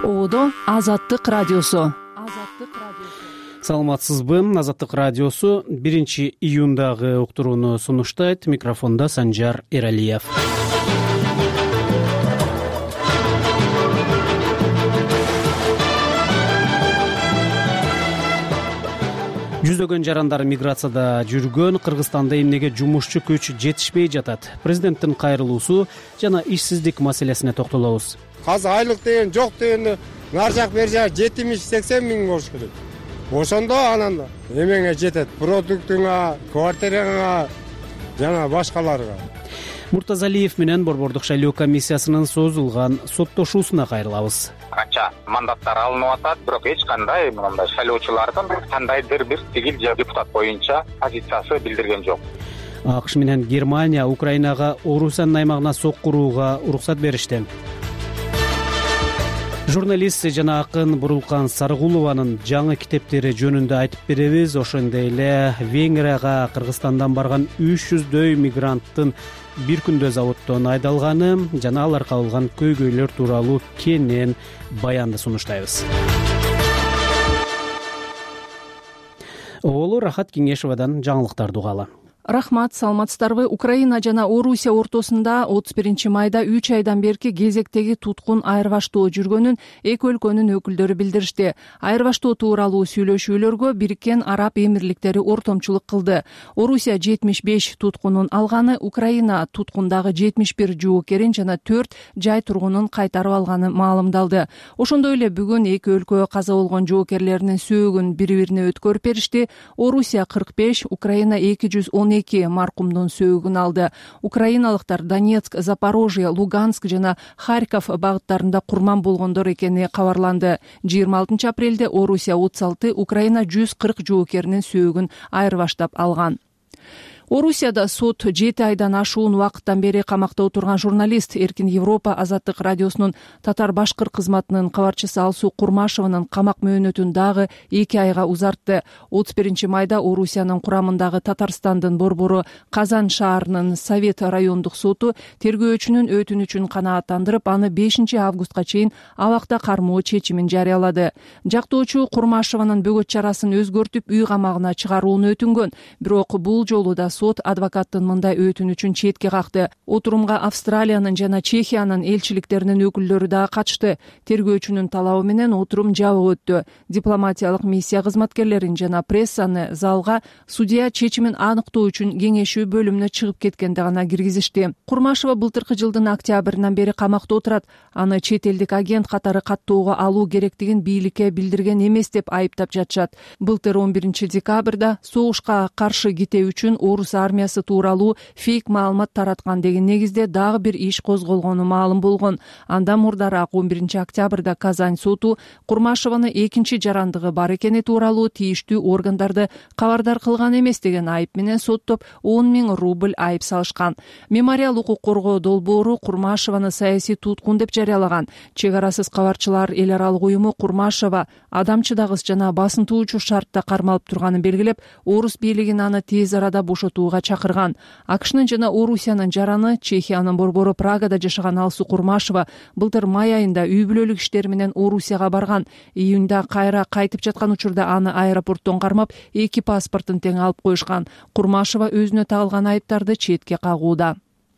Оодо Азаттык радиосу. Саламатсызбы? Азаттык радиосу 1-июндагы уктурууну сунуштайт. Микрофонда Санжар Эралиев. Жүздөгөн жарандар миграцияда жүргөн, Кыргызстанда эмнеге жумушчу күч жетишпей жатат? Президенттин кайрылуусу жана ишсиздик маселесине токтолобуз. Азыр айлык деген жок дегенде нар жак бер жак 70-80 миң болуш керек. Ошондо анан эмеңе жетет, продуктуңа, квартираңа жана башкаларга. Муртазалиев менен Борбордук шайлоо комиссиясынын созулган соттошуусуна кайрылабыз. Канча мандаттар алынып атат, бирок эч кандай мындай шайлоочулардын кандайдыр бир тигил же депутат боюнча позициясы билдирген жок. АКШ менен Германия Украинага Орусиянын аймагына соккурууга уруксат беришти. Журналист жана акын Бурулкан Сарыгулованын жаңы китептери жөнүндө айтып беребиз. Ошондой эле Венгрияга Кыргызстандан барган 300дөй мигранттын бир күндө заводдон айдалганы жана алар кабылган көйгөйлөр тууралуу кенен баянды сунуштайбыз. Оолу Рахат Кеңешевадан жаңылыктарды угалы. Рахмат, саламатсыздарбы? Украина жана Орусия ортосунда 31 майда 3 айдан берки кезектеги туткун айырбаштоо жүргөнүн эки өлкөнүн өкүлдөрү билдиришти. Айырбаштоо тууралуу сүйлөшүүлөргө Бириккен Араб Эмирликтери ортомчулук кылды. Орусия 75 туткунун алганы, Украина туткундагы 71 жоокерин жана 4 жай тургунун кайтарып алганы маалымдалды. Ошондой эле бүгүн эки өлкө каза болгон жоокерлеринин сөөгүн бири-бирине өткөрүп беришти. Орусия 45, Украина 212 маркумдун сөөгүн алды. Украиналыктар Донецк, Запорожье, Луганск жана Харьков багыттарында курман болгондор экени кабарланды. 26 апрелде Орусия 36, Украина 140 жоокеринин сөөгүн айырбаштап алган. Орусияда сот 7 айдан ашуун убакыттан бери камакта отурган журналист Эркин Европа Азаттык радиосунун татар-башкыр кызматынын кабарчысы Алсуу Курмашеванын камак мөөнөтүн дагы 2 айга узартты. 31 майда Орусиянын курамындагы Татарстандын борбору Казан шаарынын Совет райондук соту тергөөчүнүн өтүнүчүн канааттандырып, аны 5 августка чейин абакта кармоо чечимин жарыялады. Жактоочу Курмашеванын бөгөт чарасын өзгөртүп, үй камагына чыгарууну өтүнгөн. Бирок бул жолу да сот адвокаттын мындай өтүнүчүн четке какты. Отурумга Австралиянын жана Чехиянын элчиликтеринин өкүлдөрү да катышты. Тергөөчүнүн талабы менен отурум жабык өттү. Дипломатиялык миссия кызматкерлерин жана прессаны залга судья чечимин аныктоо үчүн кеңешүү бөлүмүнө чыгып кеткенде гана киргизишти. Курмашева былтыркы жылдын октябрынан бери камакта отурат. Аны чет элдик агент катары каттоого алуу керектигин бийликке билдирген эмес деп айыптап жатышат. Былтыр 11 декабрда согушка каршы ките үчүн Орус армиясы тууралуу фейк маалымат тараткан деген негизде дагы бир иш козголгону маалым болгон. Андан мурдараак 11 октябрда Казань соту Курмашеваны экинчи жарандыгы бар экени тууралуу тийиштүү органдарды кабардар кылган эмес деген айып менен соттоп 10 000 рубль айып салышкан. Мемориал укук коргоо долбоору Курмашеваны саясий туткун деп жарыялаган. Чек арасыз кабарчылар эл аралык уюму Курмашева адамчыдагыс жана басынтуучу шартта кармалып турганын белгилеп, Орус бийлигин аны тез арада бошотууга чакырган. АКШнын жана Орусиянын жараны Чехиянын борбору Прагада жашаган Алсуу Курмашева былтыр май айында үй бүлөлүк иштери менен Орусияга барган. Июнда кайра кайтып жаткан учурда аны аэропорттон кармап, 2 паспортун тең алып коюшкан. Курмашева өзүнө тагылган айыптарды четке кагууда.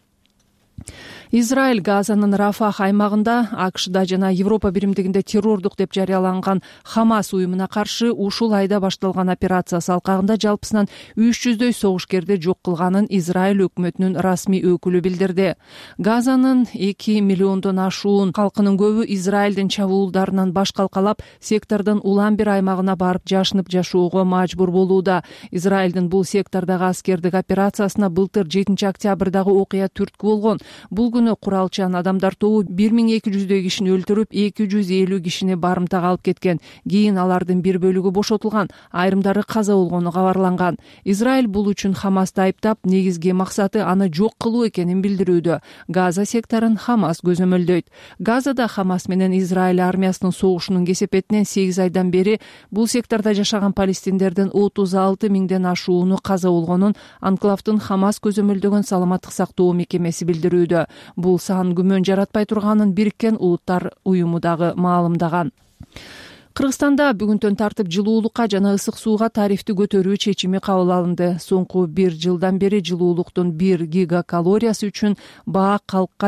Израиль Газанын Рафах аймагында АКШда жана Европа биримдигинде террордук деп жарыяланган Хамас уюмуна каршы ушул айда башталган операциясы алкагында жалпысынан 300дөй согушкерди жок кылганын Израиль өкмөтүнүн расмий өкүлү билдирди. Газанын 2 миллиондон ашуун калкынын көбү Израилдин чабуулдарынан баш калкалап, сектордун улам бир аймагына барып жашынып жашоого мажбур болууда. Израилдин бул сектордагы аскердик операциясына былтыр 7 октябрдагы окуя түрткү болгон. Бул күнү куралчан адамдар тобу 1200дөй кишини өлтүрүп, 250 кишини барымтага алып кеткен. Кийин алардын бир бөлүгү бошотулган, айрымдары каза болгону кабарланган. Израиль бул үчүн Хамасты айыптап, негизги максаты аны жок кылуу экенин билдирүүдө. Газа секторун Хамас көзөмөлдөйт. Газада Хамас менен Израиль армиясынын согушунун кесепетинен 8 айдан бери бул сектордо жашаган палестиндердин 36 миңден ашууну каза болгонун анклавдын Хамас көзөмөлдөгөн саламаттык сактоо мекемеси билдирүүдө. көрсөтүүдө. Бул сан күмөн жаратпай турганын Бириккен Улуттар уюму дагы маалымдаган. Кыргызстанда бүгүнтөн тартып жылуулукка жана ысык сууга тарифти көтөрүү чечими кабыл алынды. Соңку 1 жылдан бери жылуулуктун 1 гигакалориясы үчүн баа калкка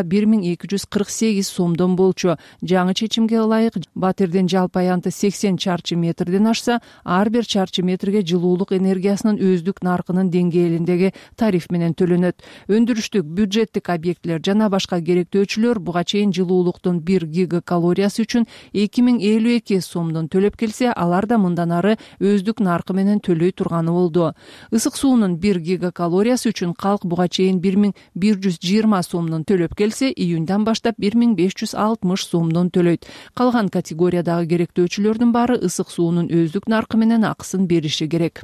1248 сомдон болчу. Жаңы чечимге ылайык батирдин жалпы аянты 80 чарчы метрден ашса, ар бир чарчы метрге жылуулук энергиясынын өздүк наркынын деңгээлиндеги тариф менен төлөнөт. Өндүрүштүк, бюджеттик объектилер жана башка керектөөчүлөр буга чейин жылуулуктун 1 гигакалориясы үчүн 2052 сомдон төлөп келсе, алар да мындан ары өздүк наркы менен төлөй турганы болду. Ысык суунун 1 гигакалориясы үчүн калк буга чейин 1120 сомдон төлөп келсе, июньдан баштап 1560 сомдон төлөйт. Калган категориядагы керектөөчүлөрдүн баары ысык суунун өздүк наркы менен акысын бериши керек.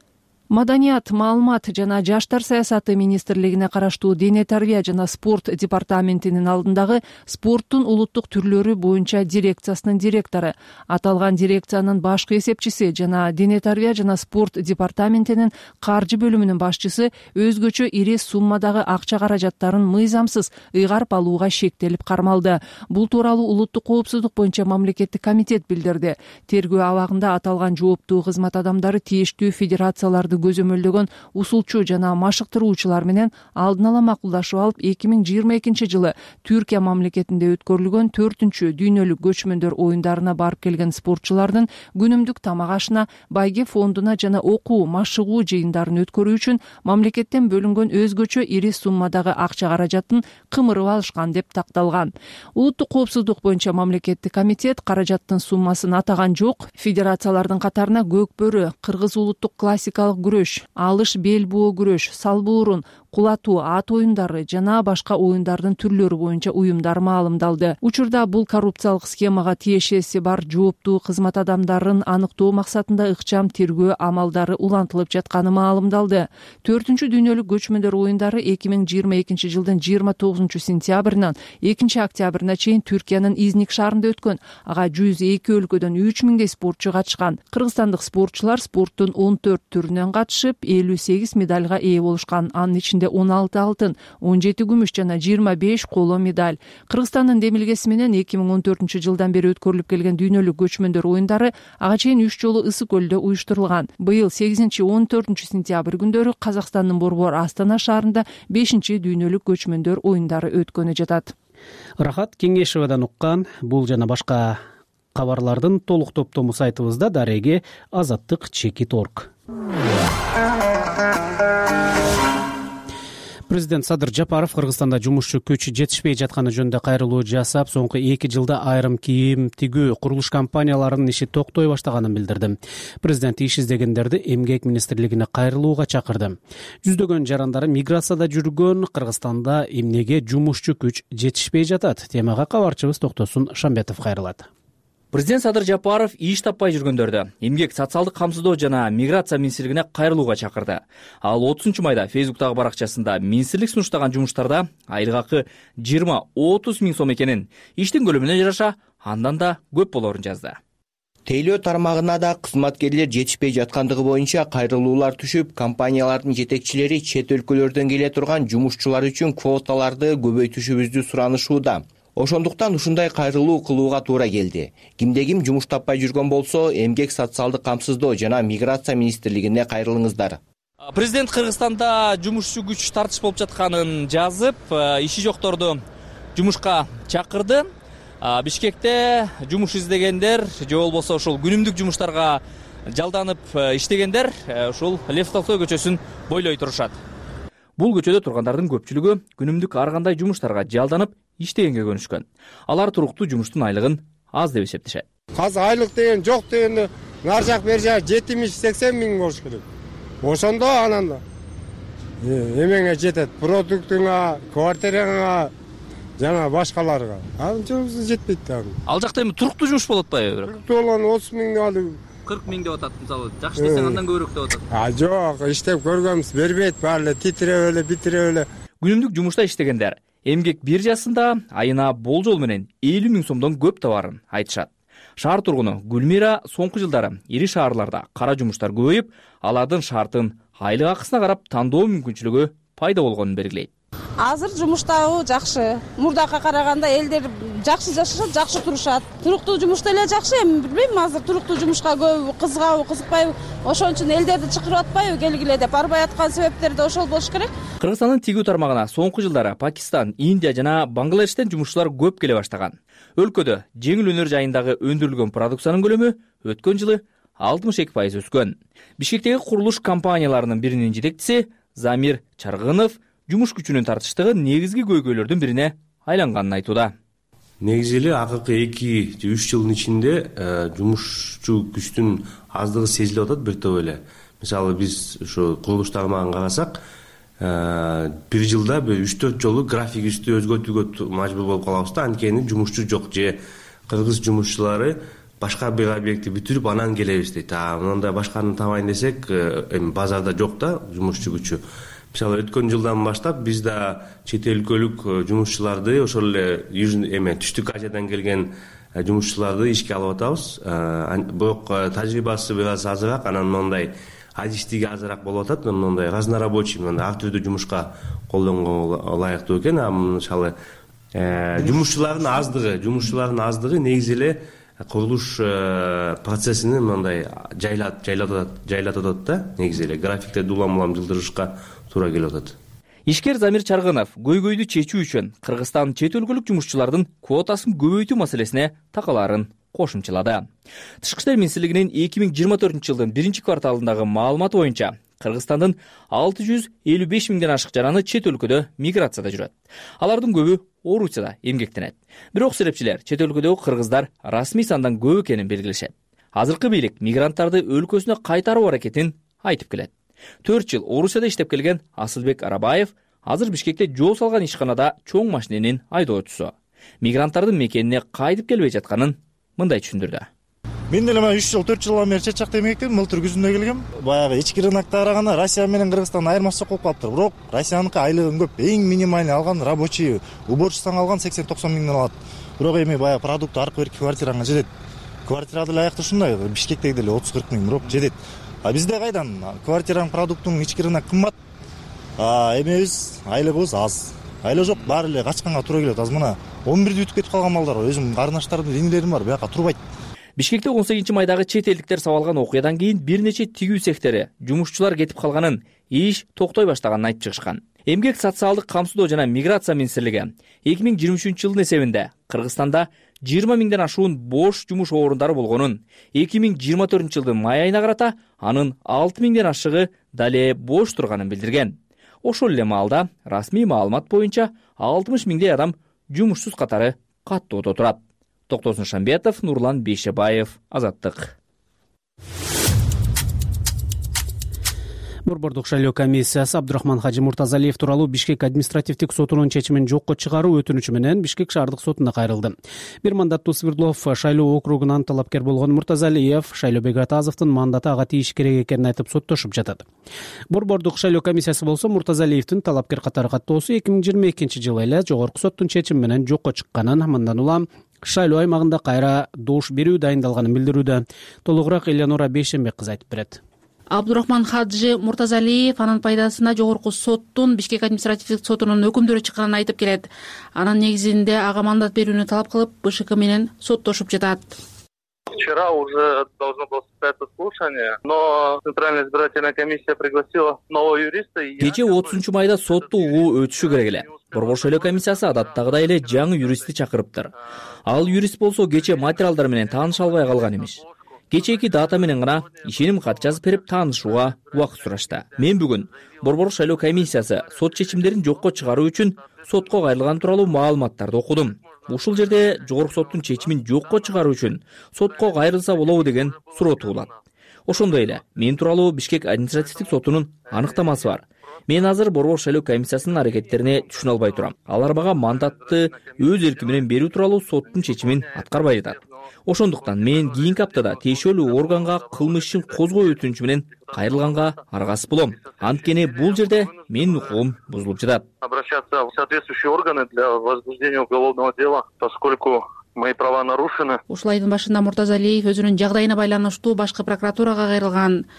Маданият, маалымат жана жаштар саясаты министрлигине караштуу дене тарбия жана спорт департаментинин алдындагы спорттун улуттук түрлөрү боюнча дирекциясынын директору, аталган дирекциянын башкы эсепчиси жана дене тарбия жана спорт департаментинин каржы бөлүмүнүн башчысы өзгөчө ири суммадагы акча каражаттарын мыйзамсыз ыйгарып алууга шектелип кармалды. Бул тууралуу улуттук коопсуздук боюнча мамлекеттик комитет билдирди. Тергөө абагында аталган жооптуу кызмат адамдары тийиштүү федерацияларды көзөмөлдөгөн усулчу жана машыктыруучулар менен алдын ала макулдашып алып, 2022 жылы Түркия мамлекетинде өткөрүлгөн 4-чү дүйнөлүк көчмөндөр оюндарына барып келген спортчулардын күнүмдүк тамак ашына, байге фондуна жана окуу, машыгуу жыйындарын өткөрүү үчүн мамлекеттен бөлүнгөн өзгөчө ири суммадагы акча каражатын кымырып алышкан деп такталган. Улуттук коопсуздук боюнча мамлекеттик комитет каражаттын суммасын атаган жок. Федерациялардын катарына көкбөрү, кыргыз улуттук классикалык күрөш, алыш бел буу күрөш, салбуурун, кулатуу, ат оюндары жана башка оюндардын түрлөрү боюнча уюмдар маалымдалды. Учурда бул коррупциялык схемага тиешеси бар жооптуу кызмат адамдарын аныктоо максатында ыкчам тергөө амалдары улантылып жатканы маалымдалды. 4-чү дүйнөлүк көчмөндөр оюндары 2022 жылдын 29 сентябрынан 2 октябрына чейин Түркиянын Изник шаарында өткөн. Ага 102 өлкөдөн 3000 спортчу катышкан. Кыргызстандык спортчулар спорттун 14 түрүнөн катышып, 58 медальга ээ болушкан. Анын ичинде 16 алтын, 17 күмүш жана 25 коло медаль. Кыргызстандын демилгеси менен 2014 жылдан бери өткөрүлүп келген дүйнөлүк көчмөндөр оюндары ага чейин 3 жолу Ысык көлдө уюштурулган. Быйыл 8-14 сентябрь күндөрү Казакстандын Борбор Астана шаарында 5-чи дүйнөлүк көчмөндөр оюндары өткөнү жатат. Рахат Кеңешевадан уккан бул жана башка кабарлардын толук топтому сайтыбызда дареги azаттык.org. Президент Садыр Жапаров Кыргызстанда жумушчу күч жетишпей жатканы жөнүндө кайрылуу жасап, соңку 2 жылда айрым кийим тигүү курулуш компанияларынын иши токтой баштаганын билдирди. Президент иш издегендерди Эмгек министрлигине кайрылууга чакырды. Жүздөгөн жарандары миграцияда жүргөн Кыргызстанда эмнеге жумушчу күч жетишпей жатат? Темага кабарчыбыз Токтосун Шамбетов кайрылат. Президент Садыр Жапаров иш таппай жүргөндөрдү Эмгек социалдык камсыздоо жана миграция министрлигине кайрылууга чакырды. Ал 30 майда Фейсбуктагы баракчасында министрлик сунуштаган жумуштарда айлык акы 20-30 миң сом экенин, иштин көлөмүнө жараша андан да көп болорун жазды. Тейлөө тармагына да кызматкерлер жетишпей жаткандыгы боюнча кайрылуулар түшүп, компаниялардын жетекчилери чет өлкөлөрдөн келе турган жумушчулар үчүн квоталарды көбөйтүшүбүздү суранышууда. Ошондуктан ушундай кайрылуу кылууга туура келди. Кимде-ким жумуш таппай жүргөн болсо, Эмгек социалдык камсыздоо жана миграция министрлигине кайрылыңыздар. Президент Кыргызстанда жумушчу күч тартыш болуп жатканын жазып, иши жокторду жумушка чакырды. Бишкекте жумуш издегендер же болбосо ушул күнүмдүк жумуштарга жалданып иштегендер ушул Лев Толстой көчөсүн бойлой турушат. Бул көчөдө тургандардын көпчүлүгү күнүмдүк ар кандай жумуштарга жалданып иштегенге көнүшкөн. Алар туруктуу жумуштун айлыгын аз деп эсептешет. Азыр айлык деген жок дегенде нар жак бер жак 70-80 миң болуш керек. Ошондо анан да эмеңе жетет, продуктуңа, квартираңа жана башкаларга. Анын жумусу жетпейт да. Ал жакта эми туруктуу жумуш болот атпайбы? Туруктуу болгон 30 миң алып 40 миң деп атат, мисалы, жакшы десең андан көбүрөөк деп атат. Жок, иштеп көргөнбүз, бербейт, баары эле титиреп эле, битирип эле. Күнүмдүк жумушта иштегендер Эмгек биржасында айына болжол менен 50 миң сомдон көп табарын айтышат. Шаар тургуну Гүлмира соңку жылдары ири шаарларда кара жумуштар көбөйүп, алардын шартын айлык акысына карап тандоо мүмкүнчүлүгү пайда болгонун белгилейт. Азыр жумуштабы жакшы. Мурдакка караганда элдер жакшы жашашат, жакшы турушат. Туруктуу жумушта эле жакшы, эми билбейм, азыр туруктуу жумушка көп кызыгабы, кызыкпайбы, ошон үчүн элдерди чакырып атпайбы келгиле деп. Барбай аткан себептери да ошол болуш керек. Кыргызстандын тигүү тармагына соңку жылдары Пакистан, Индия жана Бангладештен жумушчулар көп келе баштаган. Өлкөдө жеңил өнөр жайындагы өндүрүлгөн продукциянын көлөмү өткөн жылы 62% өскөн. Бишкектеги курулуш компанияларынын биринин жетекчиси Замир Чаргынов жумуш күчүнүн тартыштыгы негизги көйгөйлөрдүн бирине айланганын айтууда. Негизи эле акыркы 2-3 жылдын ичинде жумушчу күчтүн аздыгы сезилип атат бир топ эле. Мисалы биз ушу курулуш тармагын карасак, бир жылда 3-4 жолу графигибизди өзгөртүүгө мажбур болуп калабыз да, анткени жумушчу жок же кыргыз жумушчулары башка бир объектти бүтүрүп анан келебиз дейт. Мындай башканы табайын десек, эми базарда жок да жумушчу күчү. Мисалы өткөн жылдан баштап биз да чет өлкөлүк жумушчуларды, ошол эле Түштүк Азиядан келген жумушчуларды ишке алып атабыз. Бирок тажрыйбасы бир аз азыраак, анан мындай адистиги азыраак болуп атат. Мындай разнорабочий, ар түрдүү жумушка колдонгонго ылайыктуу экен. Мисалы жумушчулардын аздыгы негизи эле курулуш процессини мындай жайлатып атат да, негизи эле графиктерди улам жылдырышка туура келип атат. Ишкер Замир Чаргынов көйгөйдү чечүү үчүн Кыргызстан чет өлкөлүк жумушчулардын квотасын көбөйтүү маселесине такалаарын кошумчалады. Тышкы иштер министрлигинин 2024 жылдын 1-кварталындагы маалыматы боюнча Кыргызстандын 655 миңден ашык жараны чет өлкөдө миграцияда жүрөт. Алардын көбү Орусияда эмгектенет. Бирок серепчилер чет өлкөдөгү кыргыздар расмий сандан көп экенин белгилешет. Азыркы бийлик мигранттарды өлкөсүнө кайтаруу аракетин айтып келет. 4 жыл Орусияда иштеп келген Асылбек Арабаев азыр Бишкекте жол салган ишканада чоң машиненин айдоочусу. Мигранттардын мекенине кайтып келбей жатканын мындай түшүндүрдү. Мен деле 3-4 жылдан бери чет жакта эмгектедим, былтыр күзүндө келгем. Баягы ички рынокто караганда Россия менен Кыргызстан айырмасы жок болуп калыптыр. Бирок Россияныкы айлыгын көп, эң минимальный алган рабочий, уборщицаң алган 80-90 миңден алат. Бирок эми баягы продукт аркы бир квартираңа жетет. Квартирада эле аякты ушундай, Бишкектеги деле 30-40 миң, бирок жетет. Бизде кайдан квартираң продукттун ички рынок кымбат. Эми биз айлыгыбыз аз. Айла жок, баары эле качканга туура келет. Аз мына 11-де бүтүп кетип калган балдар, өзүм карындаштардын инилерим бар, бияка турбайт. Бишкекте 18 майдагы чет элдиктер сабалган окуядан кийин бир нече тигүү сектери жумушчулар кетип калганын, иш токтой баштаганын айтып чыгышкан. Эмгек социалдык камсыздоо жана миграция министрлиги 2023 жылдын эсебинде Кыргызстанда 20 миңден ашуун бош жумуш орундары болгонун, 2024 жылдын май айына карата анын 6 миңден ашыгы дале бош турганын билдирген. Ошол эле маалда расмий маалымат боюнча 60 миңдей адам жумушсуз катары каттоодо турат. Токтосун Шамбетов, Нурлан Бейшебаев, Азаттык. Борбордук шайлоо комиссиясы Абдурахман Хажи Муртазалиев тууралуу Бишкек административдик сотунун чечимин жокко чыгаруу өтүнүчү менен Бишкек шаардык сотуна кайрылды. Бир мандаттуу Свердлов шайлоо округунан талапкер болгон Муртазалиев Шайлообек Атазовдун мандаты ага тийиш керек экенин айтып соттошуп жатат. Борбордук шайлоо комиссиясы болсо Муртазалиевдин талапкер катары каттоосу 2022 жылы эле жогорку соттун чечими менен жокко чыкканын, мындан улам шайлоо аймагында кайра добуш берүү дайындалганын билдирүүдө. Толугураак Элеонора Бейшенбек кызы айтып берет. Абдурахман Хаджи Муртазалиев анын пайдасына жогорку соттун Бишкек административдик сотунун өкүмдөрү чыкканын айтып келет. Анын негизинде ага мандат берүүнү талап кылып, БШК менен соттошуп жатат. Вчера уже должно было состояться слушание, но Центральная избирательная комиссия пригласила нового юриста. Кече 30 майда сотту угуу өтүшү керек эле. Борбор шайлоо комиссиясы адаттагыдай эле жаңы юристти чакырыптыр. Ал юрист болсо кече материалдар менен тааныша албай калган эмес. Кечеки дата менен гана ишеним кат жазып берип таанышууга убакыт сурашты. Мен бүгүн Борбор шайлоо комиссиясы сот чечимдерин жокко чыгаруу үчүн сотко кайрылган тууралуу маалыматтарды окудум. Ушул жерде жогорку соттун чечимин жокко чыгаруу үчүн сотко кайрылса болобу деген суроо туулат. Ошондой эле мен тууралуу Бишкек административдик сотунун аныктамасы бар. Мен азыр Борбор шайлоо комиссиясынын аракеттерине түшүнө албай турам. Алар мага мандатты өз эрки менен берүү тууралуу соттун чечимин аткарбай жатат. Ошондуктан мен кийинки аптада тиешелүү органга кылмыш ишин козгоо өтүнүчү менен кайрылганга аргасыз болом. Анткени бул жерде менин укугум бузулуп жатат. Обращаться в соответствующие органы для возбуждения уголовного дела, поскольку мои права нарушены. Ушул айдын башында Муртазалиев өзүнүн жагдайына байланыштуу башкы прокуратурага кайрылган.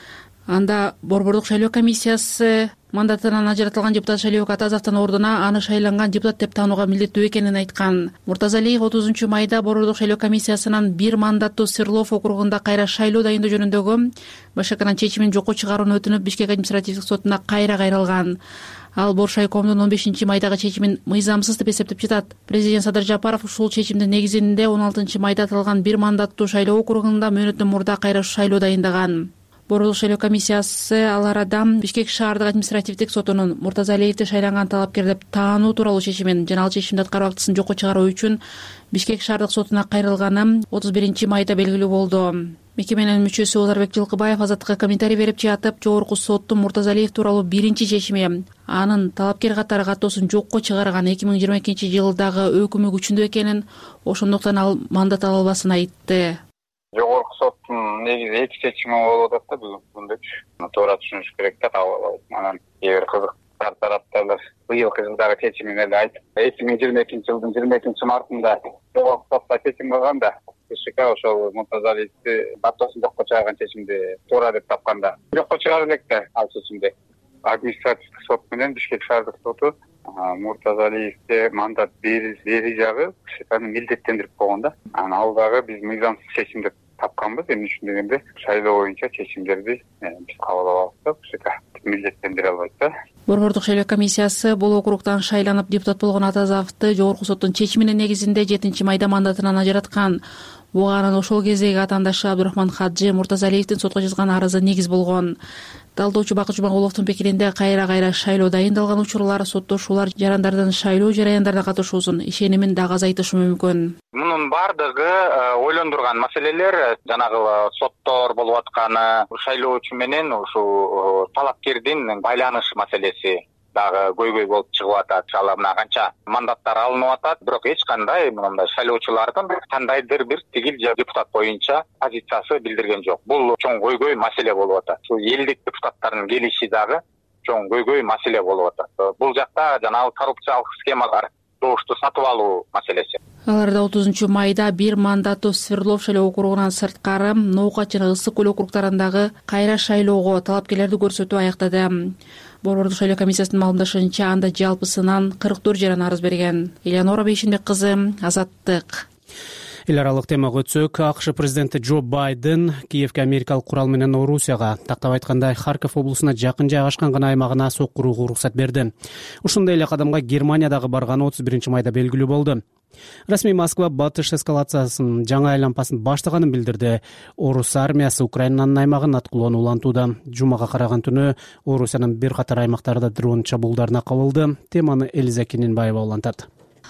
Анда Борбордук шайлоо комиссиясы мандатынан ажыратылган депутат Шайлообек Атазовдун ордуна аны шайланган депутат деп таанууга милдеттүү экенин айткан. Муртазалиев 30 майда Борбордук шайлоо комиссиясынан бир мандаттуу Свердлов округунда кайра шайлоо дайындоо жөнүндөгү БШКнын чечимин жокко чыгарууну өтүнүп Бишкек административдик сотуна кайра кайрылган. Ал Боршайкомдун 15 майдагы чечимин мыйзамсыз деп эсептеп жатат. Президент Садыр Жапаров ушул чечимдин негизинде 16 майда аталган бир мандаттуу шайлоо округунда мөөнөттөн мурда кайра шайлоо дайындаган. Борбордук шайлоо комиссиясы ал арада Бишкек шаардык административдик сотунун Муртазалиевди шайланган талапкер деп таануу тууралуу чечимин жана ал чечимди аткаруу актысын жокко чыгаруу үчүн Бишкек шаардык сотуна кайрылганы 31 майда белгилүү болду. Мекеменин мүчөсү Озарбек Жылкыбаев Азаттыкка комментарий берип жатып, жогорку соттун Муртазалиев тууралуу биринчи чечими анын талапкер катары каттоосун жокко чыгарган 2022 жылдагы өкүмү күчүндө экенин, ошондуктан ал мандат ала албасын айтты. Жогорку соттун негизи эки чечими болуп атат да бүгүнкүндө. Туура түшүнүш керек да, анан эгер кызыктар тараптар быйылкы жылдагы чечимин эле айтып, 2022 жылдын 22 мартында жогорку сотто чечим кылганда БШК ошол Муртазалиевди каттоосун жокко чыгарган чечимди туура деп тапканда жокко чыгарып элек да ал чечимди. Административдик сот менен Бишкек шаардык соту Муртазалиевди мандат бери жагы БШКны милдеттендирип койгон да. Анан ал дагы биз мыйзамсыз чечим деп тапканбыз. Эми үчүн дегенде шайлоо боюнча чечимдерди биз кабыл алабыз да, БШК милдеттендире албайт да. Борбордук шайлоо комиссиясы бул округтан шайланып депутат болгон Атазовду жогорку соттун чечиминин негизинде 7 майда мандатынан ажыраткан. Буга анын ошол кездеги атаандашы Абдурахман Хаджи Муртазалиевдин сотко жазган арызы негиз болгон. Талдоочу Бакыт Жумагуловдун пикиринде кайра шайлоо дайындалган учурлар соттошуулар жарандардын шайлоо жараяндарына катышуусун ишенимин дагы азайтышы мүмкүн. Мунун бардыгы ойлондурган маселелер жанагы соттор болуп атканы, шайлоочу менен ушул талапкердин байланыш маселеси дагы көйгөй болуп чыгып атат. Ал мына канча мандаттар алынып атат, бирок эч кандай мындай шайлоочулардын кандайдыр бир тигил депутат боюнча позициясы билдирген жок. Бул чоң көйгөй маселе болуп атат. Ушул элдик депутаттардын келиши дагы чоң көйгөй маселе болуп атат. Бул жакта жанагы коррупциялык схемалар, добушту сатып алуу маселеси. Аларда 30 майда бир мандаттуу Свердлов шайлоо округунан сырткары Ноокат жана Ысык көл округдарындагы кайра шайлоого талапкерлерди көрсөтүү аяктады. Борбордук шайлоо комиссиясынын маалымдашынча анда жалпысынан 44 жаран арыз берген. Элеонора Бейшенбек кызы, Азаттык. Эл аралык темага өтсөк, АКШ президенти Джо Байден Киевге америкалык курал менен Орусияга, тактап айтканда Харьков облусуна жакын жайгашкан гана аймагына соккурууга уруксат берди. Ушундай эле кадамга Германиядагы барганы 31 майда белгилүү болду. Расмий Москва батыш эскалациясынын жаңы айланпасын баштаганын билдирди. Орус армиясы Украинанын аймагын аткылоону улантууда. Жумага караган түнү Орусиянын бир катар аймактарында дрон чабуулдарына кабылды. Теманы Элиза Кененбаева улантат.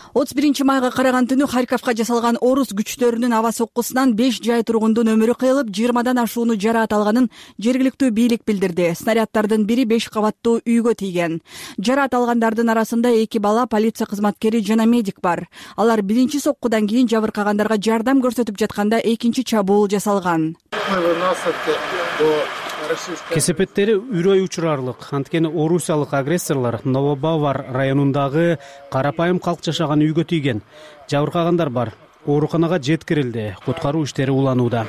31 майга караган түнү Харьковго жасалган орус күчтөрүнүн аба соккусунан 5 жай тургундун өмүрү кыйылып, 20дан ашууну жараат алганын жергиликтүү бийлик билдирди. Снаряддардын бири 5 кабаттуу үйгө тийген. Жараат алгандардын арасында 2 бала, полиция кызматкери жана медик бар. Алар биринчи соккудан кийин жабыркагандарга жардам көрсөтүп жатканда экинчи чабуул жасалган. Кесепеттери үрөй учурарлык. Анткени орусиялык агрессорлор Новобавар районундагы карапайым калк жашаган үйгө тийген. Жабыркагандар бар. Ооруканага жеткирилди. Куткаруу иштери уланууда.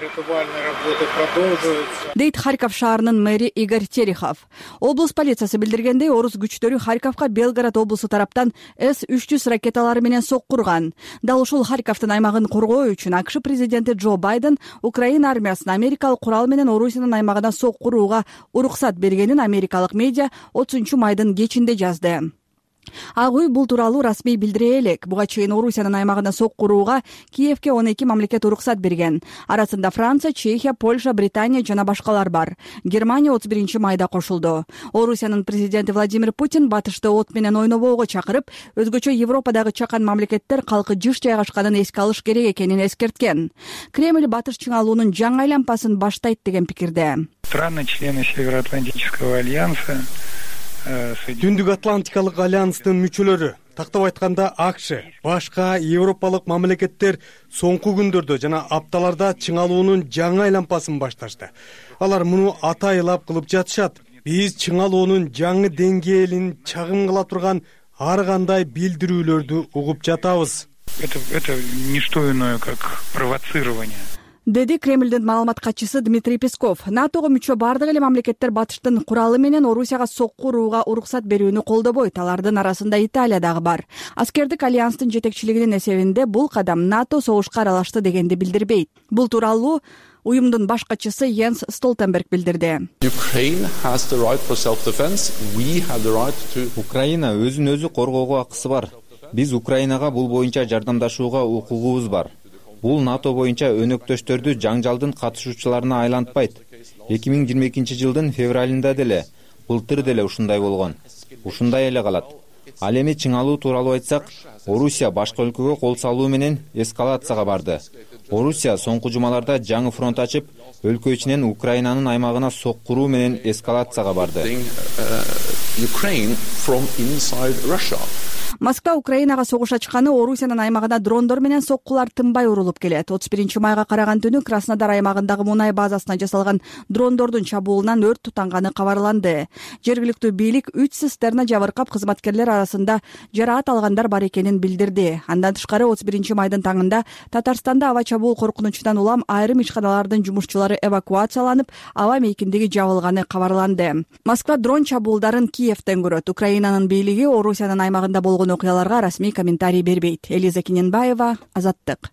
Дейт Харьков шаарынын мэри Игорь Терехов. Облус полициясы билдиргендей, орус күчтөрү Харьковго Белгород облусу тараптан С-300 ракеталары менен соккурган. Дал ушул Харьковдун аймагын коргоо үчүн АКШ президенти Джо Байден Украина армиясына америкалык курал менен Орусиянын аймагына соккурууга уруксат бергенин америкалык медиа 30 майдын кечинде жазды. Ак үй бул тууралуу расмий билдире элек. Буга чейин Орусиянын аймагына соккурууга Киевге 12 мамлекет уруксат берген. Арасында Франция, Чехия, Польша, Британия жана башкалар бар. Германия 31 майда кошулду. Орусиянын президенти Владимир Путин батышты от менен ойнобоого чакырып, өзгөчө Европадагы чакан мамлекеттер калкы жыш жайгашканын эске алыш керек экенин эскерткен. Кремль батыш чыңалуунун жаңы айланпасын баштайт деген пикирде. Страны члены Североатлантического альянса Түндүк Атлантикалык альянстын мүчөлөрү, тактап айтканда АКШ, башка европалык мамлекеттер соңку күндөрдө жана апталарда чыңалуунун жаңы айланпасын башташты. Алар муну атайлап кылып жатышат. Биз чыңалуунун жаңы деңгээлин чагым кыла турган ар кандай билдирүүлөрдү угуп жатабыз. Это не что иное, как провоцирование. деди Кремлдин маалымат катчысы Дмитрий Песков. НАТОго мүчө бардык эле мамлекеттер батыштын куралы менен Орусияга сокку урууга уруксат берүүнү колдобойт. Алардын арасында Италия дагы бар. Аскердик альянстын жетекчилигинин эсебинде бул кадам НАТО согушка аралашты дегенди билдирбейт. Бул тууралуу уюмдун баш катчысы Йенс Столтенберг билдирди. Украина өзүн өзү коргоого акысы бар. Биз Украинага бул боюнча жардамдашууга укугубуз бар. Бул НАТО боюнча өнөктөштөрдү жаңжалдын катышуучуларына айлантпайт. 2022 жылдын февралында деле, былтыр деле ушундай болгон. Ушундай эле калат. Ал эми чыңалуу тууралуу айтсак, Орусия башка өлкөгө кол салуу менен эскалацияга барды. Орусия соңку жумаларда жаңы фронт ачып, өлкө ичинен Украинанын аймагына соккуруу менен эскалацияга барды. Москва Украинага согуш ачканы Орусиянын аймагына дрондор менен соккулар тынбай урулуп келет. 31 майга караган түнү Краснодар аймагындагы мунай базасына жасалган дрондордун чабуулунан өрт тутанганы кабарланды. Жергиликтүү бийлик 3 цистерна жабыркап, кызматкерлер арасында жараат алгандар бар экенин билдирди. Андан тышкары 31 майдын таңында Татарстанда аба чабуул коркунучунан улам айрым ишканалардын жумушчулары эвакуацияланып, аба мейкиндиги жабылганы кабарланды. Москва дрон чабуулдарын Киевден көрөт. Украинанын бийлиги Орусиянын аймагында болгон окуяларга расмий комментарий бербейт. Элиза Киненбаева, Азаттык.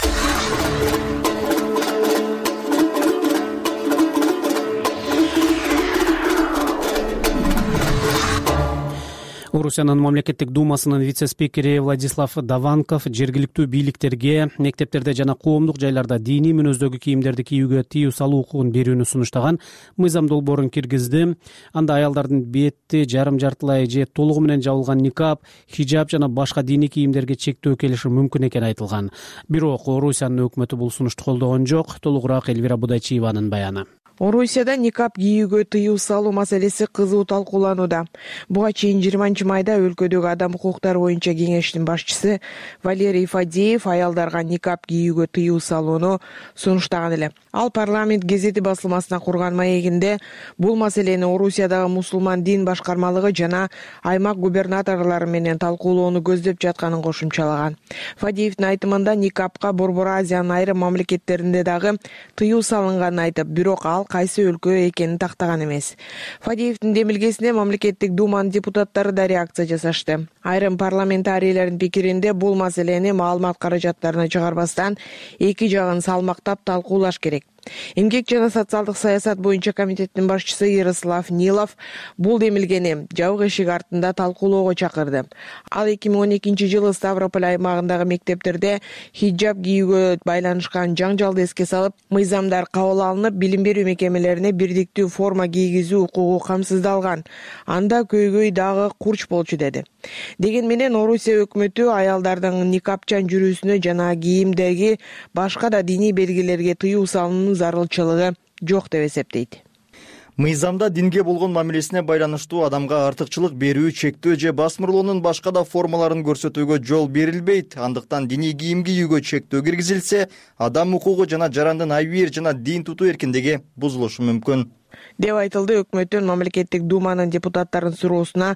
Орусиянын мамлекеттик думасынын вице-спикери Владислав Даванков жергиликтүү бийликтерге мектептерде жана коомдук жайларда диний мүнөздөгү кийимдерди кийүүгө тыюу салуу укугун берүүнү сунуштаган мыйзам долбоорун киргизди. Анда аялдардын бетти жарым жартылай же толугу менен жабылган никап, хиджаб жана башка диний кийимдерге чектөө келиши мүмкүн экени айтылган. Бирок Орусиянын өкмөтү бул сунушту колдогон жок. Толугураак Элвира Будайчиеванын баяны. Орусияда никап кийүүгө тыюу салуу маселеси кызуу талкууланууда. Буга чейин 20 майда өлкөдөгү адам укуктары боюнча кеңештин башчысы Валерий Фадеев аялдарга никап кийүүгө тыюу салууну сунуштаган эле. Ал парламент гезети басылмасына курган маегинде бул маселени Орусиядагы мусулман дин башкармалыгы жана аймак губернаторлору менен талкуулоону көздөп жатканын кошумчалаган. Фадеевдин айтымында никапка Борбор Азиянын айрым мамлекеттеринде дагы тыюу салынганын айтып, бирок ал кайсы өлкө экенин тактаган эмес. Фадеевдин демилгесине мамлекеттик думанын депутаттары да реакция жасашты. Айрым парламентарийлердин пикиринде бул маселени маалымат каражаттарына чыгарбастан эки жагын салмактап талкуулаш керек. Эмгек жана социалдык саясат боюнча комитеттин башчысы Ярослав Нилов бул демилгени жабык эшик артында талкуулоого чакырды. Ал 2012 жылы Ставрополь аймагындагы мектептерде хиджаб кийүүгө байланышкан жаңжалды эске салып, мыйзамдар кабыл алынып, билим берүү мекемелерине бирдиктүү форма кийгизүү укугу камсыздалган. Анда көйгөй дагы курч болчу деди. Деген менен Орусия өкмөтү аялдардын никапчан жүрүүсүнө жана кийимдеги башка да диний белгилерге тыюу салуунун зарылчылыгы жок деп эсептейт. Мыйзамда динге болгон мамилесине байланыштуу адамга артыкчылык берүү, чектөө же басмырлоонун башка да формаларын көрсөтүүгө жол берилбейт. Андыктан диний кийим кийүүгө чектөө киргизилсе, адам укугу жана жарандын айбир жана дин тутуу эркиндиги бузулушу мүмкүн деп айтылды өкмөттүн мамлекеттик думанын депутаттарынын суроосуна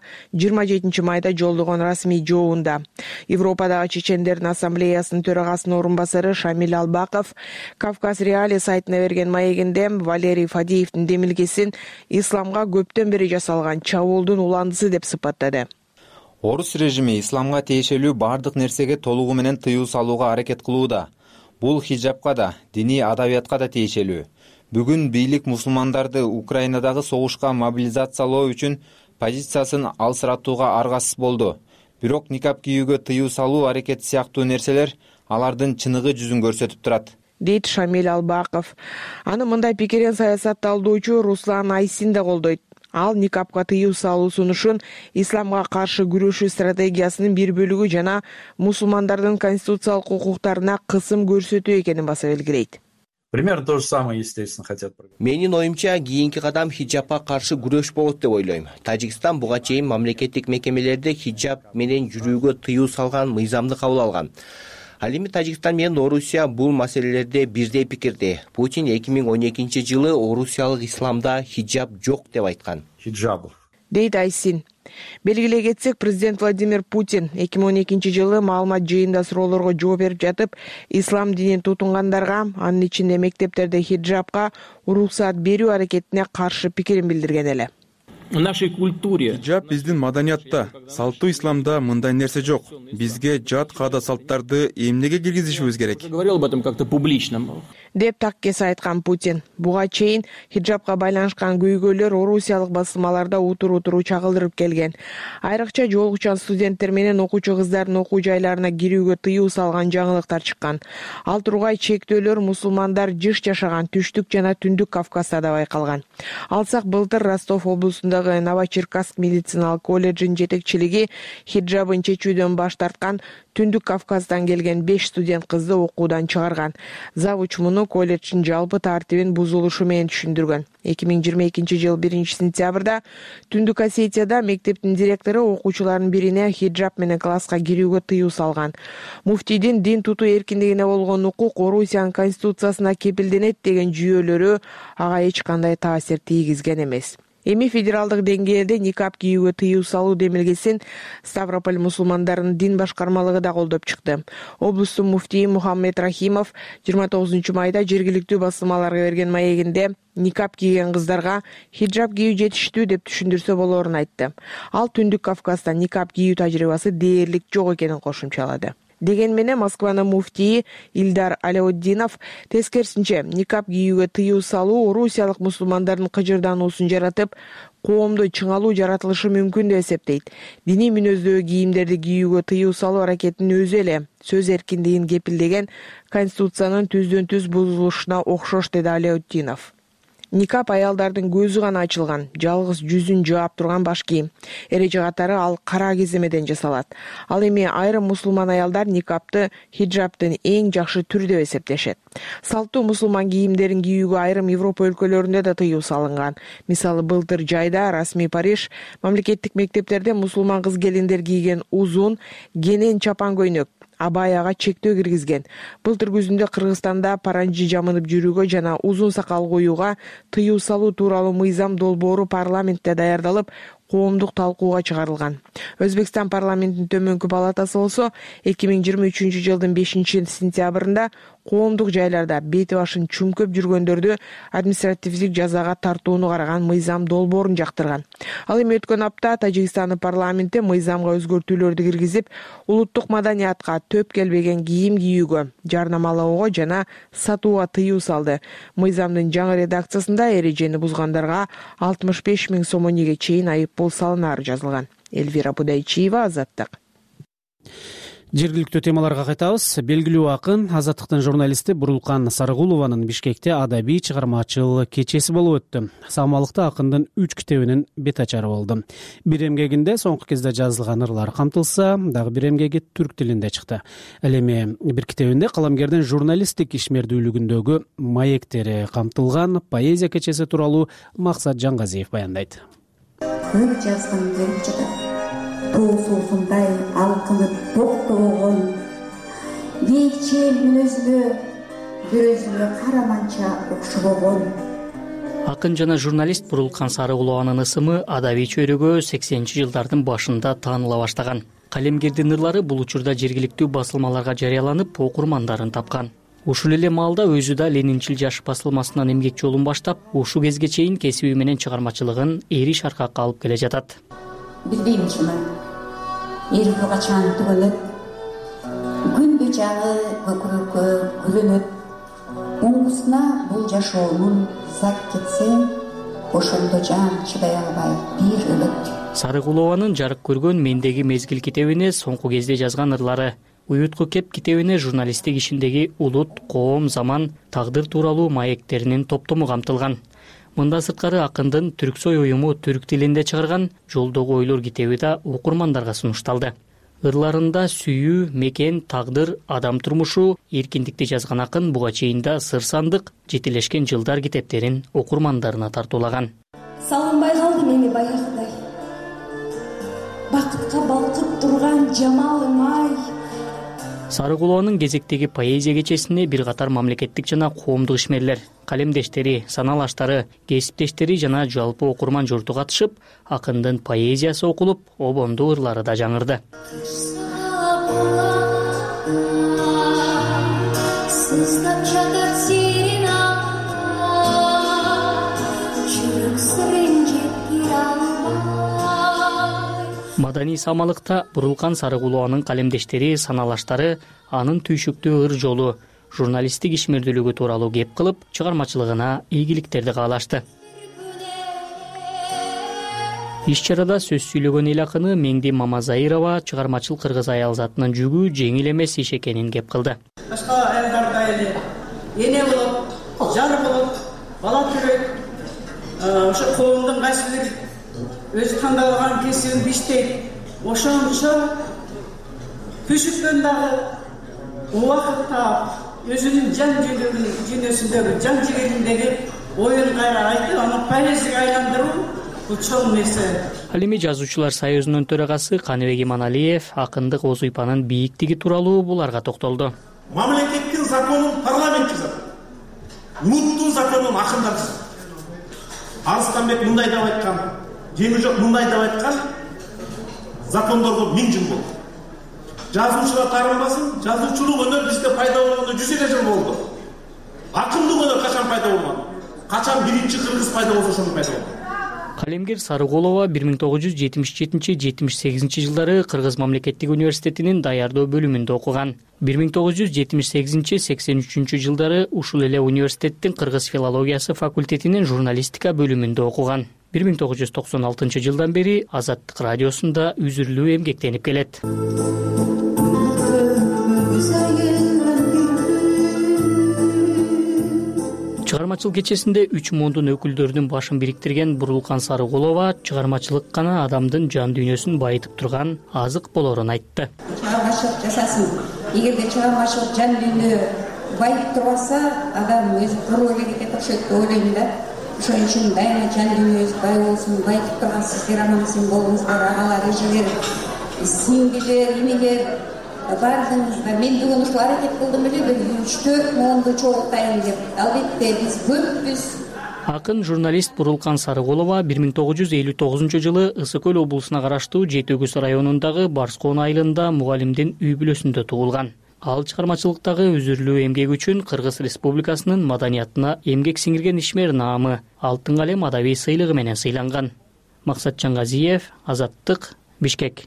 27 майда жолдогон расмий жообунда. Европадагы чечендердин ассамблеясынын төрагасынын орун басары Шамиль Албаков Кавказ Реали сайтына берген маегинде Валерий Фадеевдин демилгесин исламга көптөн бери жасалган чабуулдун уландысы деп сыпаттады. Орус режими исламга тиешелүү бардык нерсеге толугу менен тыюу салууга аракет кылууда. Бул хиджабка да, диний адабиятка да тиешелүү. Бүгүн бийлик мусулмандарды Украинадагы согушка мобилизациялоо үчүн позициясын алсыратууга аргасыз болду. Бирок никап кийүүгө тыюу салуу аракети сыяктуу нерселер алардын чыныгы жүзүн көрсөтүп турат, дейт Шамиль Албаков. Аны мындай пикирин саясатталдоочу Руслан Айсин да колдойт. Ал никапка тыюу салуу сунушун исламга каршы күрөшүү стратегиясынын бир бөлүгү жана мусулмандардын конституциялык укуктарына кысым көрсөтүү экенин баса белгилейт. Примерно то же самое, естественно, хотят. Менин оюмча кийинки кадам хиджабка каршы күрөш болот деп ойлойм. Тажикстан буга чейин мамлекеттик мекемелерде хиджаб менен жүрүүгө тыюу салган мыйзамды кабыл алган. Ал эми Тажикстан менен Орусия бул маселелерде бирдей пикирде. Путин 2012 жылы орусиялык исламда хиджаб жок деп айткан. Хиджаб. Дейт Айсин. Белгилей кетсек, президент Владимир Путин 2012-жылы маалымат жыйында суроолорго жооп берип жатып, ислам динин тутунгандарга, анын ичинде мектептерде хиджабка уруксаат берүү аракетине каршы пикирин билдирген эле. В нашей культуре хиджаб биздин маданиятта, салттуу исламда мындай нерсе жок. Бизге жат каада салттарды эмнеге киргизишибиз керек? Говорил об этом как-то публично. Деп таккес айткан Путин. Буга чейин хиджабка байланышкан көйгөйлөр орусиялык басылмаларда утуру чагылдырып келген. Айрыкча жолугучан студенттер менен окуучу кыздардын окуу жайларына кирүүгө тыюу салган жаңылыктар чыккан. Ал тургай чектөөлөр мусулмандар жыш жашаган түштүк жана түндүк Кавказда да байкалган. Алсак былтыр Ростов облусундагы Новочеркасск медициналык колледжинин жетекчилиги хиджабын чечүүдөн баш тарткан түндүк Кавказдан келген 5 студент кызды окуудан чыгарган. Завуч муну колледждин жалпы тартибин бузулушу менен түшүндүргөн. 2022-жыл 1-сентябрда Түндүк Осетияда мектептин директору окуучулардын бирине хиджаб менен класска кирүүгө тыюу салган. Муфтийдин дин тутуу эркиндигине болгон укук Орусиянын конституциясына кепилденет деген жүйөлөрү ага эч кандай таасир тийгизген эмес. Эми федералдык деңгээлде никап кийүүгө тыюу салуу демилгесин Ставрополь мусулмандарынын дин башкармалыгы да колдоп чыкты. Облустун муфтийи Мухаммед Рахимов 29-майда жергиликтүү басылмаларга берген маегинде никап кийген кыздарга хиджаб кийүү жетиштүү деп түшүндүрсө болоорун айтты. Ал Түндүк Кавказда никап кийүү тажрыйбасы дээрлик жок экенин кошумчалады. Деген менен Москванын муфтийи Ильдар Аляутдинов тескерисинче никап кийүүгө тыюу салуу орусиялык мусулмандардын кыжырдануусун жаратып, коомдо чыңалуу жаратылышы мүмкүн деп эсептейт. Диний мүнөздөгү кийимдерди кийүүгө тыюу салуу аракетинин өзү эле сөз эркиндигин кепилдеген конституциянын түздөн түз бузулушуна окшош, деди Аляутдинов. Никап аялдардын көзү гана ачылган, жалгыз жүзүн жаап турган баш кийим. Эреже катары ал кара кеземеден жасалат. Ал эми айрым мусулман аялдар никапты хиджабтын эң жакшы түрү деп эсептешет. Салттуу мусулман кийимдерин кийүүгө айрым Европа өлкөлөрүндө да тыюу салынган. Мисалы, былтыр жайда расмий Париж мамлекеттик мектептерде мусулман кыз келиндер кийген узун, кенен чапан көйнөк, абаяга чектөө киргизген. Былтыр күзүндө Кыргызстанда паранжы жамынып жүрүүгө жана узун сакал коюуга тыюу салуу тууралуу мыйзам долбоору парламентте даярдалып, коомдук талкууга чыгарылган. Өзбекстан парламентинин төмөнкү палатасы болсо 2023-жылдын 5-сентябрында коомдук жайларда бети башын чүмкөп жүргөндөрдү административдик жазага тартууну караган мыйзам долбоорун жактырган. Ал эми өткөн апта Тажикстандын парламенти мыйзамга өзгөртүүлөрдү киргизип, улуттук маданиятка төп келбеген кийим кийүүгө, жарнамалоого жана сатууга тыюу салды. Мыйзамдын жаңы редакциясында эрежени бузгандарга 65 000 сомонеге чейин айыппул салынары жазылган. Эльвира Будайчиева, Азаттык. Жергиликтүү темаларга кайтабыз. Белгилүү акын, Азаттыктын журналисти Бурулкан Сарыгулованын Бишкекте адабий чыгармачыл кечеси болуп өттү. Самалыкта акындын 3 китебинин бет ачары болду. Бир эмгегинде соңку кезде жазылган ырлар камтылса, дагы бир эмгеги түрк тилинде чыкты. Ал эми бир китебинде каламгердин журналисттик ишмердүүлүгүндөгү маектери камтылган поэзия кечеси тууралуу Максат Жангазиев баяндайт. Көп жазгым келип жатат. Тоосундай алкынып токтогон, бейчел мүнөзгө бир өзүнө караманча окшобогон. Акын жана журналист Бурулкан Сарыгулованын ысымы адабий чөйрөгө 80-жылдардын башында тааныла баштаган. Калемгердин ырлары бул учурда жергиликтүү басылмаларга жарыяланып, окурмандарын тапкан. Ушул эле маалда өзү да Ленинчил жаш басылмасынан эмгек жолун баштап, ушу кезге чейин кесиби менен чыгармачылыгын эри шаркакка алып келе жатат. Билбейм чына. Эрүү качан түгөнөт. Күндү жаңы көкүрөккө гүлөнөт. Оңгусуна бул жашоонун зак кетсе, ошондо жан чыдай албай бир өлөт. Сарыгулованын жарык көргөн Мендеги мезгил китебине соңку кезде жазган ырлары, Уютку кеп китебине журналисттик ишиндеги улут, коом, заман, тагдыр тууралуу маектеринин топтому камтылган. Мында сырткары акындын Түрксой уюму түрк тилинде чыгарган Жолдогу ойлор китеби да окурмандарга сунушталды. Ырларында сүйүү, мекен, тагдыр, адам турмушу, эркиндикти жазган акын буга чейин да Сыр сандык, Жетелешкен жылдар китептерин окурмандарына тартуулаган. Салынбай калдым эми баягыдай. Бакытка балкып турган жамалың ай, Сары Кулоонун кезектеги поэзия кечесине бир катар мамлекеттик жана коомдук ишмерлер, калемдештери, саналаштары, кесиптештери жана жалпы окурман журту катышып, акындын поэзиясы окулуп, обондуу ырлары да жаңырды. Маданий самалыкта бурулкан Сары Кулоонун калемдештери, саналаштары анын түйшүктүү ыр жолу, журналисттик ишмердүүлүгү тууралуу кеп кылып, чыгармачылыгына ийгиликтерди каалашты. Иш-чарада сөз сүйлөгөн эл акыны Меңди Мамазаирова чыгармачыл кыргыз аял затынын жүгү жеңил эмес иш экенин кеп кылды. Башка аялдардай эле эне болуп, жар болуп, бала төрөйт, ошо коомдун кайсы бир өзү тандалган кесибин биштейт. Ошончо күчүктөн дагы убакыт таап, өзүнүн жан дүйнөсүндөгү, жан жигериндеги оюн кайра айтып, аны поэзияга айландыруу бул чоң нерсе. Ал эми Жазуучулар союзунун төрагасы Каныбек Иманалиев акындык оз уйпанын бийиктиги тууралуу буларга токтолду. Мамлекеттин законун парламент жазат. Улуттун законун акындар жазат. Арыстанбек мындай деп айткан, жеми жок мындай деп айткан, закондорго 1000 жыл болду. Жазуучулар тарынбасын, жазуучулук өнөр бизде пайда болгондо 100 жыл болду. Акындык өнөр качан пайда болгон? Качан биринчи кыргыз пайда болсо ошондо пайда болгон. Калемгер Сары Кулова 1977-78 жылдары Кыргыз мамлекеттик университетинин даярдоо бөлүмүндө окуган. 1978-83 жылдары ушул эле университеттин Кыргыз филологиясы факультетинин журналистика бөлүмүндө окуган. 1996 жылдан бери Азаттык радиосунда үзүрлүү эмгектенип келет. Чыгармачыл кечесинде 3 мондун өкүлдөрүнүн башын бириктирген Бурулкан Сары Кулова чыгармачылык гана адамдын жан дүйнөсүн байытып турган азык болорун айтты. Чыгармачылык жасасын. Эгерде чыгармачылык жан дүйнө байытып турбаса, адам өзү куруу эле кетет окшойт деп ойлойм да. Ошон үчүн дайыма жан дүйнөбүз бай болсун, байытып турган сиздер аман-эсен болуңуздар, агалар, эжелер, сиңдилер, инелер, бардыңыздар. Мен бүгүн ушул аракет кылдым эле бир 3-4 монду чогултайын деп. Албетте биз көппүз. Акын журналист Бурулкан Сары Кулова 1959 жылы Ысык Көл облусуна караштуу Жетөгүз районундагы Барскоон айылында мугалимдин үй бүлөсүндө туулган. Ал чыгармачылыктагы үзүрлүү эмгеги үчүн Кыргыз Республикасынын маданиятына эмгек сиңирген ишмер наамы Алтын калем адабий сыйлыгы менен сыйланган. Максатжан Газиев, Азаттык, Бишкек.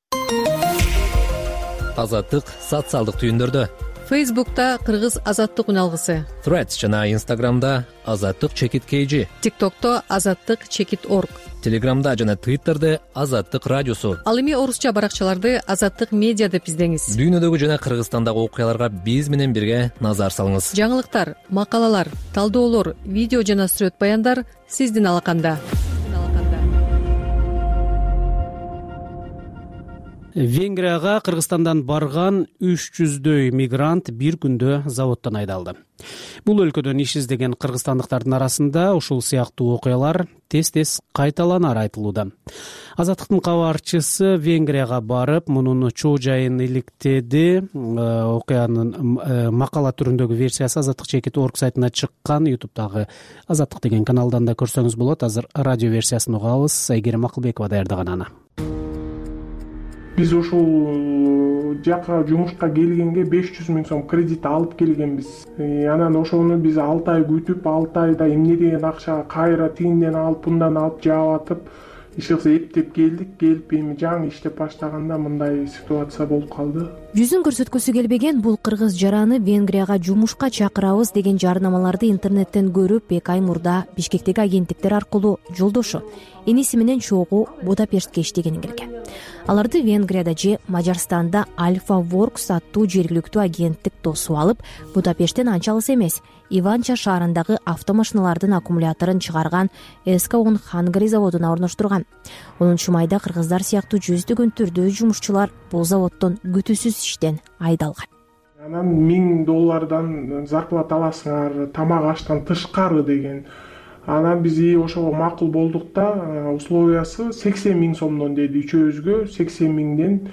Азаттык социалдык түйүндөрдө. Фейсбукта Кыргыз Азаттык үналгысы. Threads жана Instagramда Азаттык чекит KG. TikTokто Азаттык чекит org. Телеграмда жана Twitterде Азаттык радиосу. Ал эми орусча баракчаларды Азаттык медиа деп издеңиз. Дүйнөдөгү жана Кыргызстандагы окуяларга биз менен бирге назар салыңыз. Жаңылыктар, макалалар, талдоолор, видео жана сүрөт баяндар сиздин алаканда. Венгрияга Кыргызстандан барган 300дөй мигрант бир күндө заводдон айдалды. Бул өлкөдөн иш издеген кыргызстандыктардын арасында ушул сыяктуу окуялар тез-тез кайталанары айтылууда. Азаттыктын кабарчысы Венгрияга барып, мунун чоо жайын иликтеди. Окуянын макала түрүндөгү версиясы Азаттык чекит org сайтына чыккан. YouTube'дагы Азаттык деген каналдан да көрсөңүз болот. Азыр радио версиясын угабыз. Айгерим Акылбекова даярдаган аны. Биз ошол жака жумушка келгенге 500 000 сом кредит алып келгенбиз. Анан ошону биз 6 ай күтүп, 6 айда эмне деген акча кайра тигинден алып, bundan алып жаап атып, ишкысы эптеп келдик. Келип эми жаңы иштеп баштаганда мындай ситуация болуп калды. Жүзүн көрсөткүсү келбеген бул кыргыз жараны Венгрияга жумушка чакырабыз деген жарнамаларды интернеттен көрүп, 2 ай мурда Бишкектеги агенттиктер аркылуу жолдошу эниси менен чогуу Будапештке иштегени келген. Аларды Венгрияда же Мажарстанда Альфа Works аттуу жергиликтүү агенттик тосуп алып, Будапешттен анча алыс эмес Иванча шаарындагы автомашиналардын аккумуляторун чыгарган SK10 Hungary заводуна орноштурган. 10 майда кыргыздар сыяктуу жүздөгөн түрдүү жумушчулар бул заводдон күтүүсүз иштен айдалган. Анан $1000 зарплата аласыңар, тамак аштан тышкары деген. Анан биз ошого макул болдук да, условиясы 80 000 сомдон деди, үчөөбүзгө 80 000ден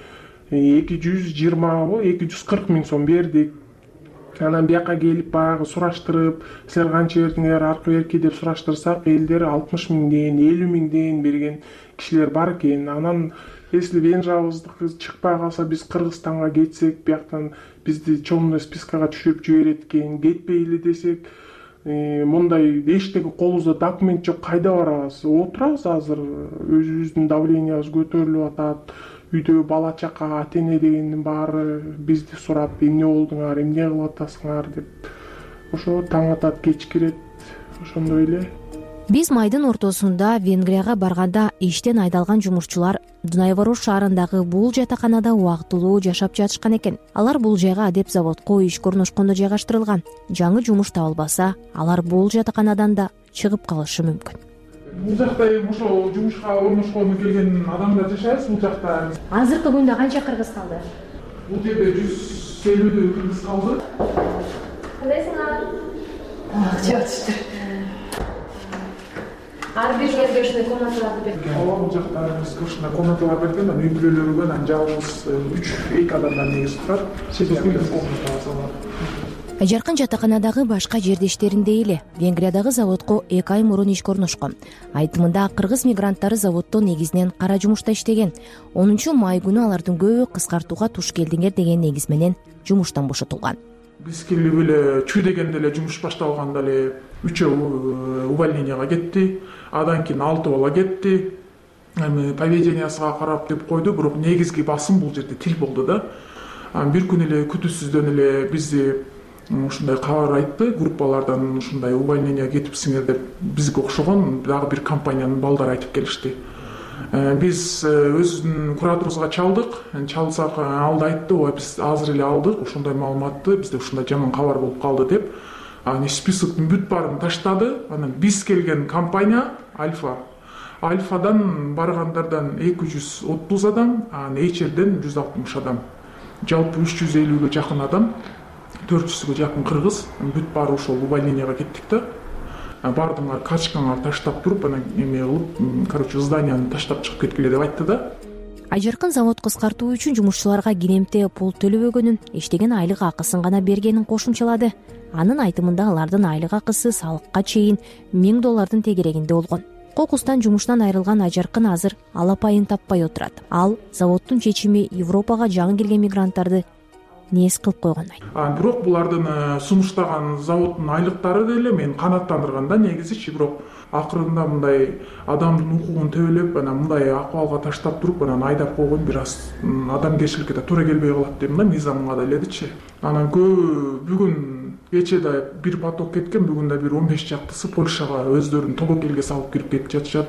220 240 миң сом бердик. Анан бияка келип баягы сураштырып, силер канча бердиңер, аркы берки деп сураштырсак, элдер 60 миңден, 50 миңден берген кишилер бар экен. Анан если венгриябыздыкы чыкпай калса, биз Кыргызстанга кетсек, бияктан бизди чоңдой спискага түшүрүп жиберет экен. Кетпейли десек, мындай эчтеги колубузда документ жок, кайда барабыз? Отурабыз азыр, өзүбүздүн давлениябыз көтөрүлүп атат. Үйдө бала чака, ата-эне дегендин баары бизди сурап, эмне болдуңар, эмне кылып атасыңар деп. Ошо таң атат, кеч кирет. Ошондой эле. Биз майдын ортосунда Венгрияга барганда иштен айдалган жумушчулар Дунайворош шаарындагы бул жатаканада убактылуу жашап жатышкан экен. Алар бул жайга адеп заводко ишке орношкондо жайгаштырылган. Жаңы жумуш табылбаса, алар бул жатаканадан да чыгып калышы мүмкүн. Бул жакта ошо жумушка орношкону келген адамдар жашайбыз бул жакта. Азыркы күндө канча кыргыз калды? Бул жерде 150 кыргыз калды. Кандайсыңар? Жакшы. Ар бир жерде комнаталарды берген. Бул жакта ушундай комнаталар берген, үй бүлөлөрү бар, жалгыз 2 адамдан негизи турат. Айжаркын жатаканадагы башка жердештериндей эле Венгриядагы заводко 2 ай мурун ишке орношкон. Айтымында кыргыз мигранттары заводдо негизинен кара жумушта иштеген. 10 май күнү алардын көбү кыскартууга туш келдиңер деген негиз менен жумуштан бошотулган. Биз келип эле чүй дегенде эле жумуш башталганда эле 3 увольненияга кетти. Адан кийин 6 бала кетти. Эми поведениясына карап деп койду, бирок негизги басым бул жерде тил болду да. Бир күн эле күтүүсүздөн эле бизди ушундай кабар айтты, группалардан ушундай увольненияга кетипсиңер деп бизге окшогон дагы бир компаниянын балдары айтып келишти. Биз өзүбүздүн кураторубузга чалдык. Чалсак алды айтты, ой биз азыр эле алдык, ошондой маалыматты, бизде ушундай жаман кабар болуп калды деп. Списоктун бүт баарын таштады. Анан биз келген компания Альфадан баргандардан 230 адам, Эйчерден 160 адам. Жалпы 350-ге жакын адам, 400-ге жакын кыргыз. Бүт баары ошол увольненияга кеттик да. Бардыңар качкаңар таштап туруп, анан эме кылып, зданияны таштап чыгып кеткиле деп айтты да. Айжаркын завод кыскартуу үчүн жумушчуларга кенемте пул төлөбөгөнүн, иштеген айлык акысын гана бергенин кошумчалады. Анын айтымында алардын айлык акысы салыкка чейин $1000 тегерегинде болгон. Кокустан жумуштан айрылган Айжаркын азыр алапайын таппай отурат. Ал заводдун чечими Европага жаңы келген мигранттарды нээс кылып койгонун айтты. Бирок булардын сунуштаган заводдун айлыктары деле мен канааттандырганда негизичи, бирок акырында мындай адамдын укугун төбөлөп, анан мындай акыбалга таштап туруп, анан айдап койгон бир аз адамгерчиликке да туура келбей калат дейм да, мыйзамга да эледичи. Анан көбү бүгүн кечеде бир поток кеткен, бүгүн да бир 15 жактысы Польшага өздөрүн тобокелге салып кирип кетип жатышат.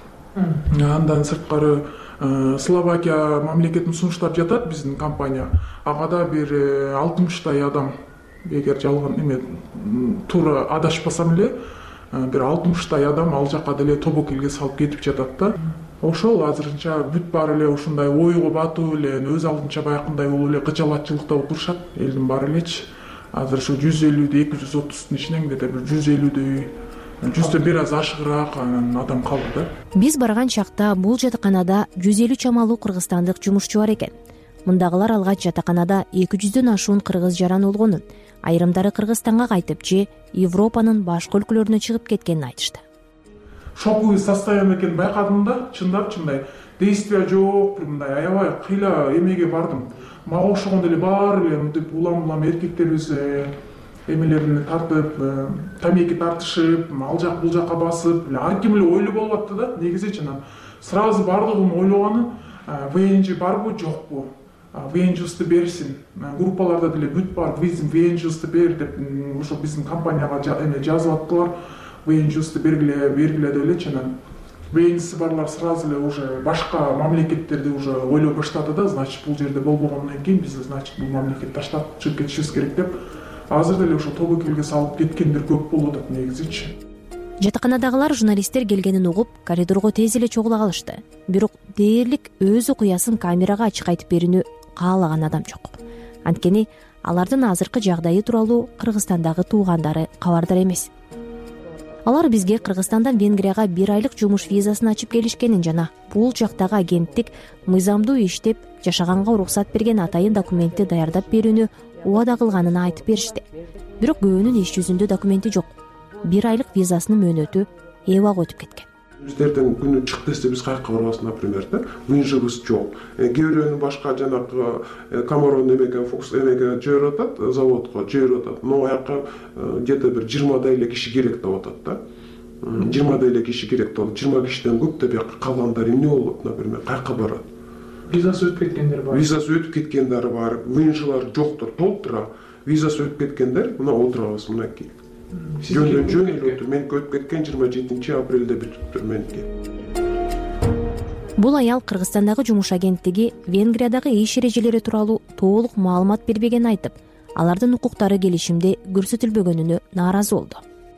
Андан сырткары Словакия мамлекетин сунуштап жатат биздин компания. Агада бир 60 адам, эгер жалган эме туура адашпасам эле, бир 60 адам ал жака деле тобокелге салып кетип жатат да. Ошол азырынча бүт баары эле ушундай ойго батуу эле, өз алдынча баякындай болуп эле кычалатчылыкта отурушат элдин баары элечи. Азыр ушу 150-дө 230-тун ичинен где-то бир 150-дөй, 100дөн бир аз ашыгыраак адам калды да. Биз барган чакта бул жатаканада 150 чамалуу кыргызстандык жумушчу бар экен. Мындагылар алгач жатаканада 200дөн ашуун кыргыз жаран болгонун, айрымдары Кыргызстанга кайтып же Европанын башка өлкөлөрүнө чыгып кеткенин айтышты. Шоковый состояние экенин байкадым да, чындап действия жок, мындай аябай кыйла эмеге бардым. Мага окшогон эле баары эле мынтип улам эркектерибиз эмелерин тартып, тамеки тартышып, ал жак бул жака басып, ар ким эле ойлуу болуп атты да. Негизи чынан сразу бардыгын ойлогону ВНЖ барбы, жокпу? ВНЖ'сты берсин. Группаларда деле бүт бар, биздин ВНЖ'сты бер деп ошо биздин компанияга жазып аттылар. ВНЖ'сты бергиле деп эле чынан. ВНЖ'сы барлар сразу эле уже башка мамлекеттерди уже ойлой баштады да, значит бул жерде болбогондон кийин биз значит бул мамлекетти таштап чыгып кетишибиз керек деп. Азыр деле ошо тобокелге салып кеткендер көп болуп атат негизичи. Жатаканадагылар журналисттер келгенин угуп, коридорго тез эле чогула калышты. Бирок дээрлик өз окуясын камерага ачык айтып берүүнү каалаган адам жок. Анткени алардын азыркы жагдайы тууралуу Кыргызстандагы туугандары кабардар эмес. алар бизге Кыргызстандан Венгрияга 1 айлык жумуш визасын ачып келишкенин жана бул жактагы агенттик мыйзамдуу иштеп жашаганга уруксат берген атайын документти даярдап берүүнү убада кылганын айтып беришти. Бирок көбүнүн иш жүзүндө документи жок. 1 айлык визасынын мөөнөтү эбак өтүп кеткен. Биздерден күнү чыкты десе биз кайка барабыз, например, вынжыбыз жок. Кээ бирөөнүн башка жанагы Камарон эмеге Фокс эмеге жиберип атат, заводко жиберип атат. Но аяка где-то бир 20 эле киши керек деп атат да. 20 эле киши керек деп. 20 кишиден көп деп бияка калгандар эмне болот, например, кайка барат? Визасы өтүп кеткендер бар. Визасы өтүп кеткендер бар. Вынжылар жоктур, толтура. Визасы өтүп кеткендер мына отурабыз мынакей. Жөн эле отур. Меники өтүп кеткен 27 апрелде бүтүптүр меники. Бул аял Кыргызстандагы жумуш агенттиги Венгриядагы иш эрежелери тууралуу толук маалымат бербегенин айтып, алардын укуктары келишимде көрсөтүлбөгөнүнө нааразы болду.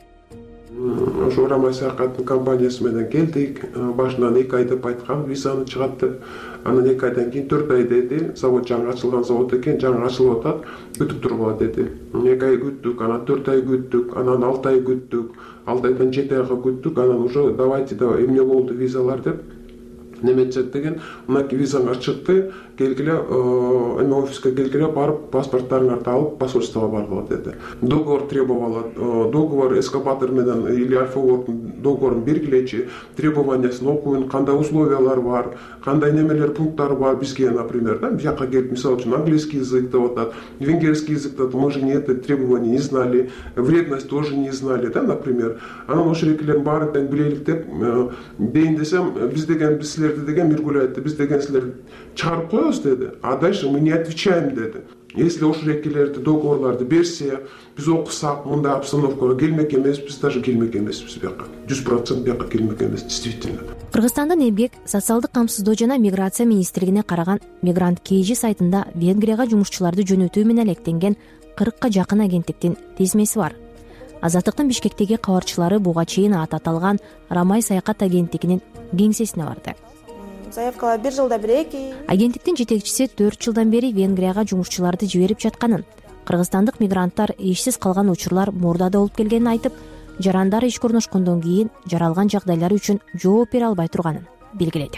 Ошо Рамай Саякаттын компаниясы менен келдик. Башынан 2 ай деп айткан, визаны чыгат деп. Анан 2 айдан кийин 4 ай деди. Завод жаңы ачылган завод экен, жаңы ачылып атат. Күтүп тургула деди. 2 ай күттүк, анан 4 ай күттүк, анан 6 ай күттүк. 6 айдан 7 айга күттүк. Анан уже давайте да эмне болду визалар деп неметчет деген. Мынакей визаңар чыкты, келгиле эме офиске келгиле барып паспорттарыңарды алып посольствого баргыла деди. Договор требовала, договор эскаватор менен или Альфа-Вордун договорун бергилечи, требованиясын окуйн, кандай условиялар бар, кандай немелер пункттары бар бизге, например, да, бияка келип мисалы үчүн английский язык деп атат, венгерский язык деп, мы же не это требования не знали, вредность тоже не знали, да, например. Анан ошол экилердин баарын тең билелик деп дейин десем, биз деген силерди деген Миргуль айтты, биз деген силерди чыгарып коебуз деди. А дальше мы не отвечаем деди. Если ошол экилерди договорларды берсе, биз окусак, мындай обстановкага келмек эмеспиз, даже келмек эмеспиз бияка. 100% бияка келмек эмес, действительно. Кыргызстандын эмгек, социалдык камсыздоо жана миграция министрлигине караган Мигрант KG сайтында Венгрияга жумушчуларды жөнөтүү менен алектенген 40ка жакын агенттиктин тизмеси бар. Азаттыктын Бишкектеги кабарчылары буга чейин аты аталган Рамай Саякат агенттигинин кеңсесине барды. Заявкалар 1 жылда 1-2. Агенттиктин жетекчиси 4 жылдан бери Венгрияга жумушчуларды жиберип жатканын, кыргызстандык мигранттар ишсиз калган учурлар мурдада болуп келгенин айтып, жарандар ишке орношкондон кийин жаралган жагдайлар үчүн жооп бере албай турганын белгиледи.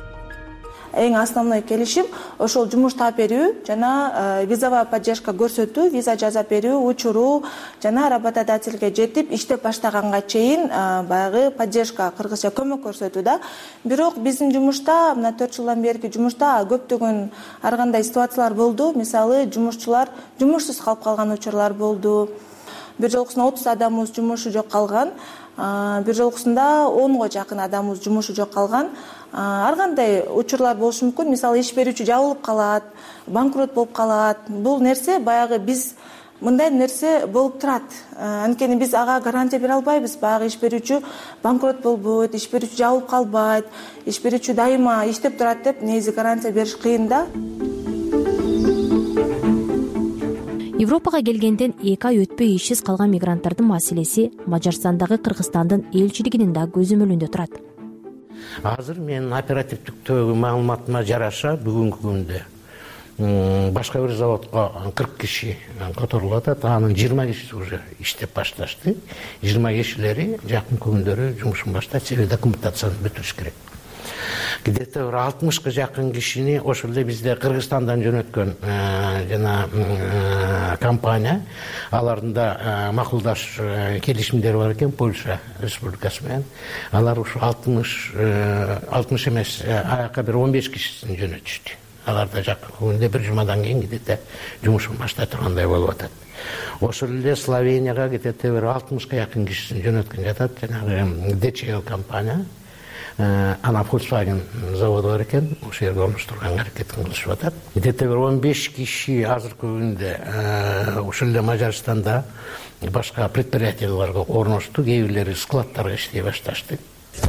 Эң основной келишим ошол жумуш таап берүү жана визовая поддержка көрсөтүү, виза жазап берүү, учуруу жана работодательге жетип иштеп баштаганга чейин баягы поддержка, кыргызча көмөк көрсөтүү да. Бирок биздин жумушта, мына 4 жылдан берки жумушта көптөгөн ар кандай ситуациялар болду. Мисалы, жумушчулар жумушсуз калып калган учурлар болду. Бир жолкусунда 30 адамыбыз жумушу жок калган. Бир жолкусунда 10го жакын адамыбыз жумушу жок калган. Ар кандай учурлар болушу мүмкүн. Мисалы, иш берүүчү жабылып калат, банкрот болуп калат. Бул нерсе баягы биз мындай нерсе болуп турат. Анткени биз ага гарантия бере албайбыз. Баягы иш берүүчү банкрот болбойт, иш берүүчү жабылып калбайт, иш берүүчү дайыма иштеп турат деп негизи гарантия бериш кыйын да. Европага келгенден 2 ай өтпөй ишсиз калган мигранттардын маселеси Мажарстандагы Кыргызстандын элчилигинин да көзөмөлүндө турат. Азыр менин оперативдиктеги маалыматыма жараша бүгүнкү күндө башка бир заводко 40 киши которулуп атат. Анын 20 кишиси уже иштеп башташты. 20 кишилери жакын күндөрү жумушун баштайт, себеби документацияны бүтүрүш керек. Где-то 60га жакын кишини ошол эле бизде Кыргызстандан жөнөткөн жана компания, алардын да макулдаш келишимдери бар экен Польша республикасы менен. Алар ушу 60 эмес, аяка бир 15 кишисин жөнөтүштү. Алар да жакын күндө бир жумадан кийин где-то жумушун баштай тургандай болуп атат. Ошол эле Словенияга где-то бир 60га жакын кишисин жөнөткөн жатат, жанагы DCL компания. Ана Volkswagen заводу бар экен, ошол жерге орноштурганга аракетин кылышып атат. Где-то бир 15 киши азыркы күндө ошол эле Мажарстанда башка предприятияларга орношту, кээ бирлери складтарга иштей башташты.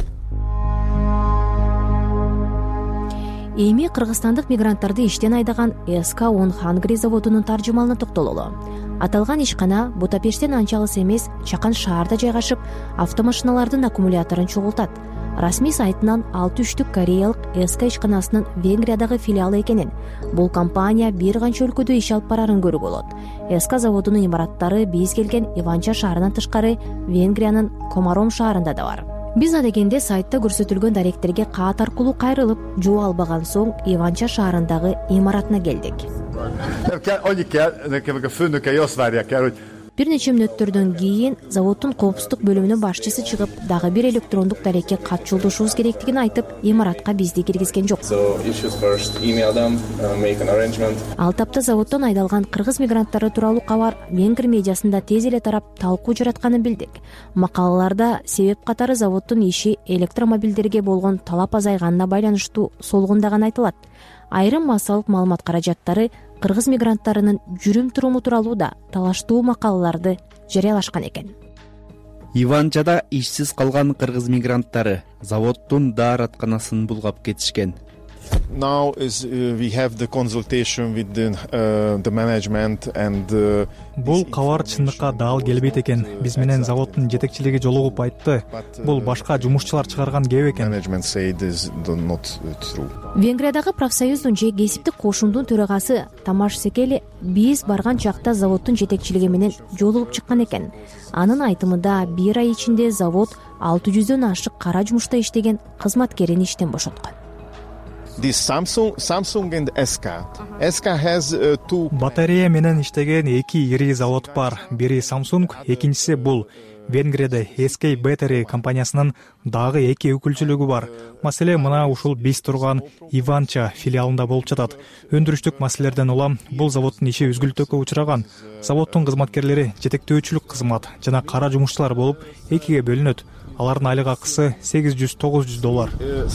Эми кыргызстандык мигранттарды иштен айдаган SK10 Hungary заводунун таржымалына токтололу. Аталган ишкана Будапешттен анча алыс эмес, жакын шаарда жайгашып, автомашиналардын аккумуляторун чогултат. Расмий сайтынан 63 кореялык СК ишканасынын Венгриядагы филиалы экенин, бул компания бир канча өлкөдө иш алып барарын көрүүгө болот. СК заводунун имараттары биз келген Иванча шаарынан тышкары Венгриянын Комаром шаарында да бар. Биз адегенде сайтта көрсөтүлгөн даректерге каат аркылуу кайрылып, жоо албаган соң Иванча шаарындагы имаратына келдик. Бир нече мүнөттөрдөн кийин заводдун коопсуздук бөлүмүнүн башчысы чыгып, дагы бир электрондук дарекке кат жолдошубуз керектигин айтып, имаратка бизди киргизген жок. Ал тапта заводдон айдалган кыргыз мигранттары тууралуу кабар венгр медиасында тез эле тарап, талкуу жаратканын билдик. Макалаларда себеп катары заводдун иши электромобилдерге болгон талап азайганына байланыштуу солгундаганы айтылат. Айрым массалык маалымат каражаттары кыргыз мигранттарынын жүрүм-туруму тууралуу да талаштуу макалаларды жарыялашкан экен. Иванчада ишсиз калган кыргыз мигранттары заводдун дааратканасын булгап кетишкен. Now is we have the consultation with the management and бул кабар чындыкка дал келбейт экен. Биз менен заводдун жетекчилиги жолугуп айтты. Бул башка жумушчулар чыгарган кеп экен. Венгриядагы профсоюздун же кесиптик кошундун төрагасы Тамаш Секели биз барган чакта заводдун жетекчилиги менен жолугуп чыккан экен. Анын айтымында бир ай ичинде завод 600дөн ашык кара жумушта иштеген кызматкерин иштен бошоткон. Samsung and SK has two. Батарея менен иштеген эки ири завод бар. Бири Samsung, экинчиси бул Венгрияда SK Battery компаниясынын дагы эки өкүлчүлүгү бар. Маселе мына ушул биз турган Иванча филиалында болуп жатат. Өндүрүштүк маселелерден улам бул заводдун иши үзгүлтүүгө учураган. Заводдун кызматкерлери жетектөөчүлүк кызмат жана кара жумушчулар болуп экиге бөлүнөт. Алардын айлык акысы $800–900.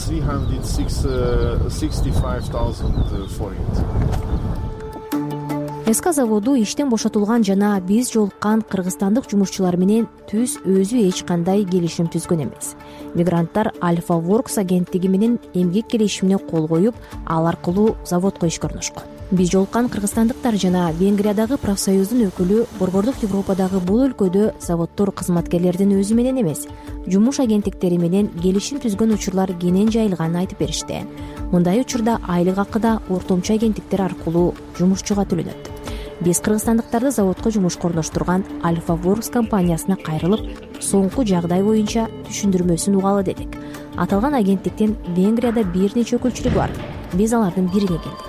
СК заводу иштен бошотулган жана биз жолуккан кыргызстандык жумушчулар менен түз өзү эч кандай келишим түзгөн эмес. Мигранттар Альфа Works агенттиги менен эмгек келишимине кол коюп, ал аркылуу заводко ишке орношкон. Биз жолуккан кыргызстандыктар жана Венгриядагы профсоюздун өкүлү Борбордук Европадагы бул өлкөдө заводдор кызматкерлердин өзү менен эмес, жумуш агенттиктери менен келишим түзгөн учурлар кенен жайылганын айтып беришти. Мындай учурда айлык акы да ортомчу агенттиктер аркылуу жумушчуга төлөнөт. Биз кыргызстандыктарды заводко жумушка орноштурган Альфа Works компаниясына кайрылып, соңку жагдай боюнча түшүндүрмөсүн угалы дедик. Аталган агенттиктин Венгрияда бир нече өкүлчүлүгү бар. Биз алардын бирине келдик.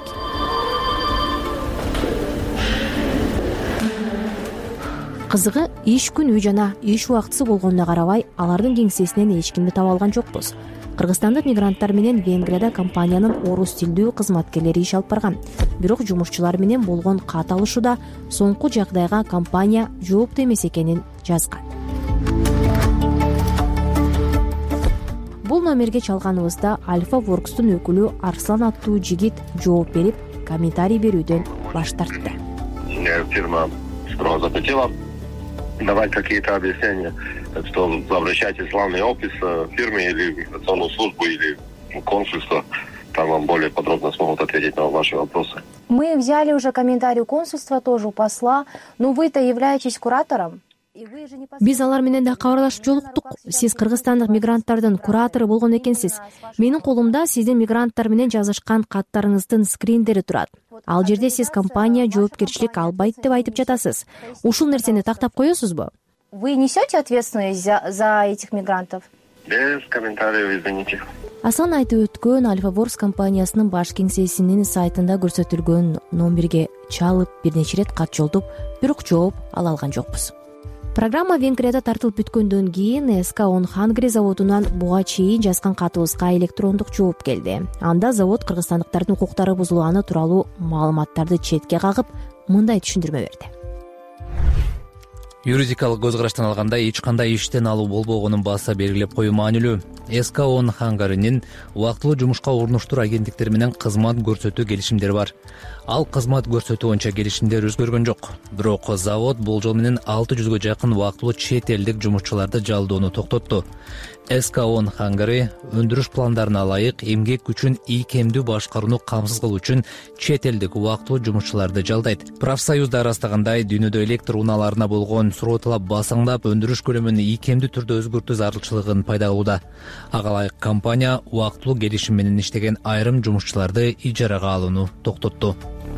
Кызыгы, иш күнү жана иш убактысы болгонуна карабай, алардын кеңсесинен эч кимди таба алган жокпуз. Кыргызстандык мигранттар менен Венгрияда компаниянын орус тилдүү кызматкерлери иш алып барган. Бирок жумушчулар менен болгон кат алышууда соңку жагдайга компания жоопту эмес экенин жазган. Бул номерге чалганыбызда Альфа Works'тун өкүлү Арслан аттуу жигит жооп берип, комментарий берүүдөн баш тартты. Фирма строго запретила давать какие-то объяснения, что обращайтесь в главный офис фирмы или миграционную службу или консульство, там вам более подробно смогут ответить на ваши вопросы. Мы взяли уже комментарий у консульства, тоже у посла, но вы-то являетесь куратором. Биз алар менен да кабарлашып жолуктук. Сиз кыргызстандык мигранттардын куратору болгон экенсиз. Менин колумда сиздин мигранттар менен жазышкан каттарыңыздын скриндери турат. Ал жерде сиз компания жоопкерчилик албайт деп айтып жатасыз. Ушул нерсени тактап коесузбу? Вы несете ответственность за этих мигрантов? Без комментариев, извините. Аслан айтып өткөн Альфа Works компаниясынын баш кеңсесинин сайтында көрсөтүлгөн номерге чалып бир нече ирет кат жолдоп, бирок жооп ала алган жокпуз. Программа Венгрияда тартылып бүткөндөн кийин СК Hungary заводунан буга чейин жазган катыбызга электрондук жооп келди. Анда завод кыргызстандыктардын укуктары бузулганы тууралуу маалыматтарды четке кагып, мындай түшүндүрмө берди. Юридикалык көз караштан алганда эч кандай иштен алуу болбогонун баса белгилеп коюу маанилүү. СК Hungary'нин убактылуу жумушка орноштуруу агенттиктери менен кызмат көрсөтүү келишимдери бар. Ал кызмат көрсөтүү боюнча келишимдер өзгөргөн жок. Бирок завод бул жол менен 600гө жакын убактылуу чет элдик жумушчуларды жалдоону токтотту. СК Hungary өндүрүш пландарына ылайык эмгек күчүн ийкемдүү башкарууну камсыз кылуу үчүн чет элдик убактылуу жумушчуларды жалдайт. Профсоюзда ырастагандай, дүйнөдө электр унааларына болгон болгон суроо талап басаңдап, өндүрүш көлөмүн ийкемдүү түрдө өзгөртүү зарылчылыгын пайда кылууда. Ага ылайык компания убактылуу келишим менен иштеген айрым жумушчуларды ижарага алууну токтотту.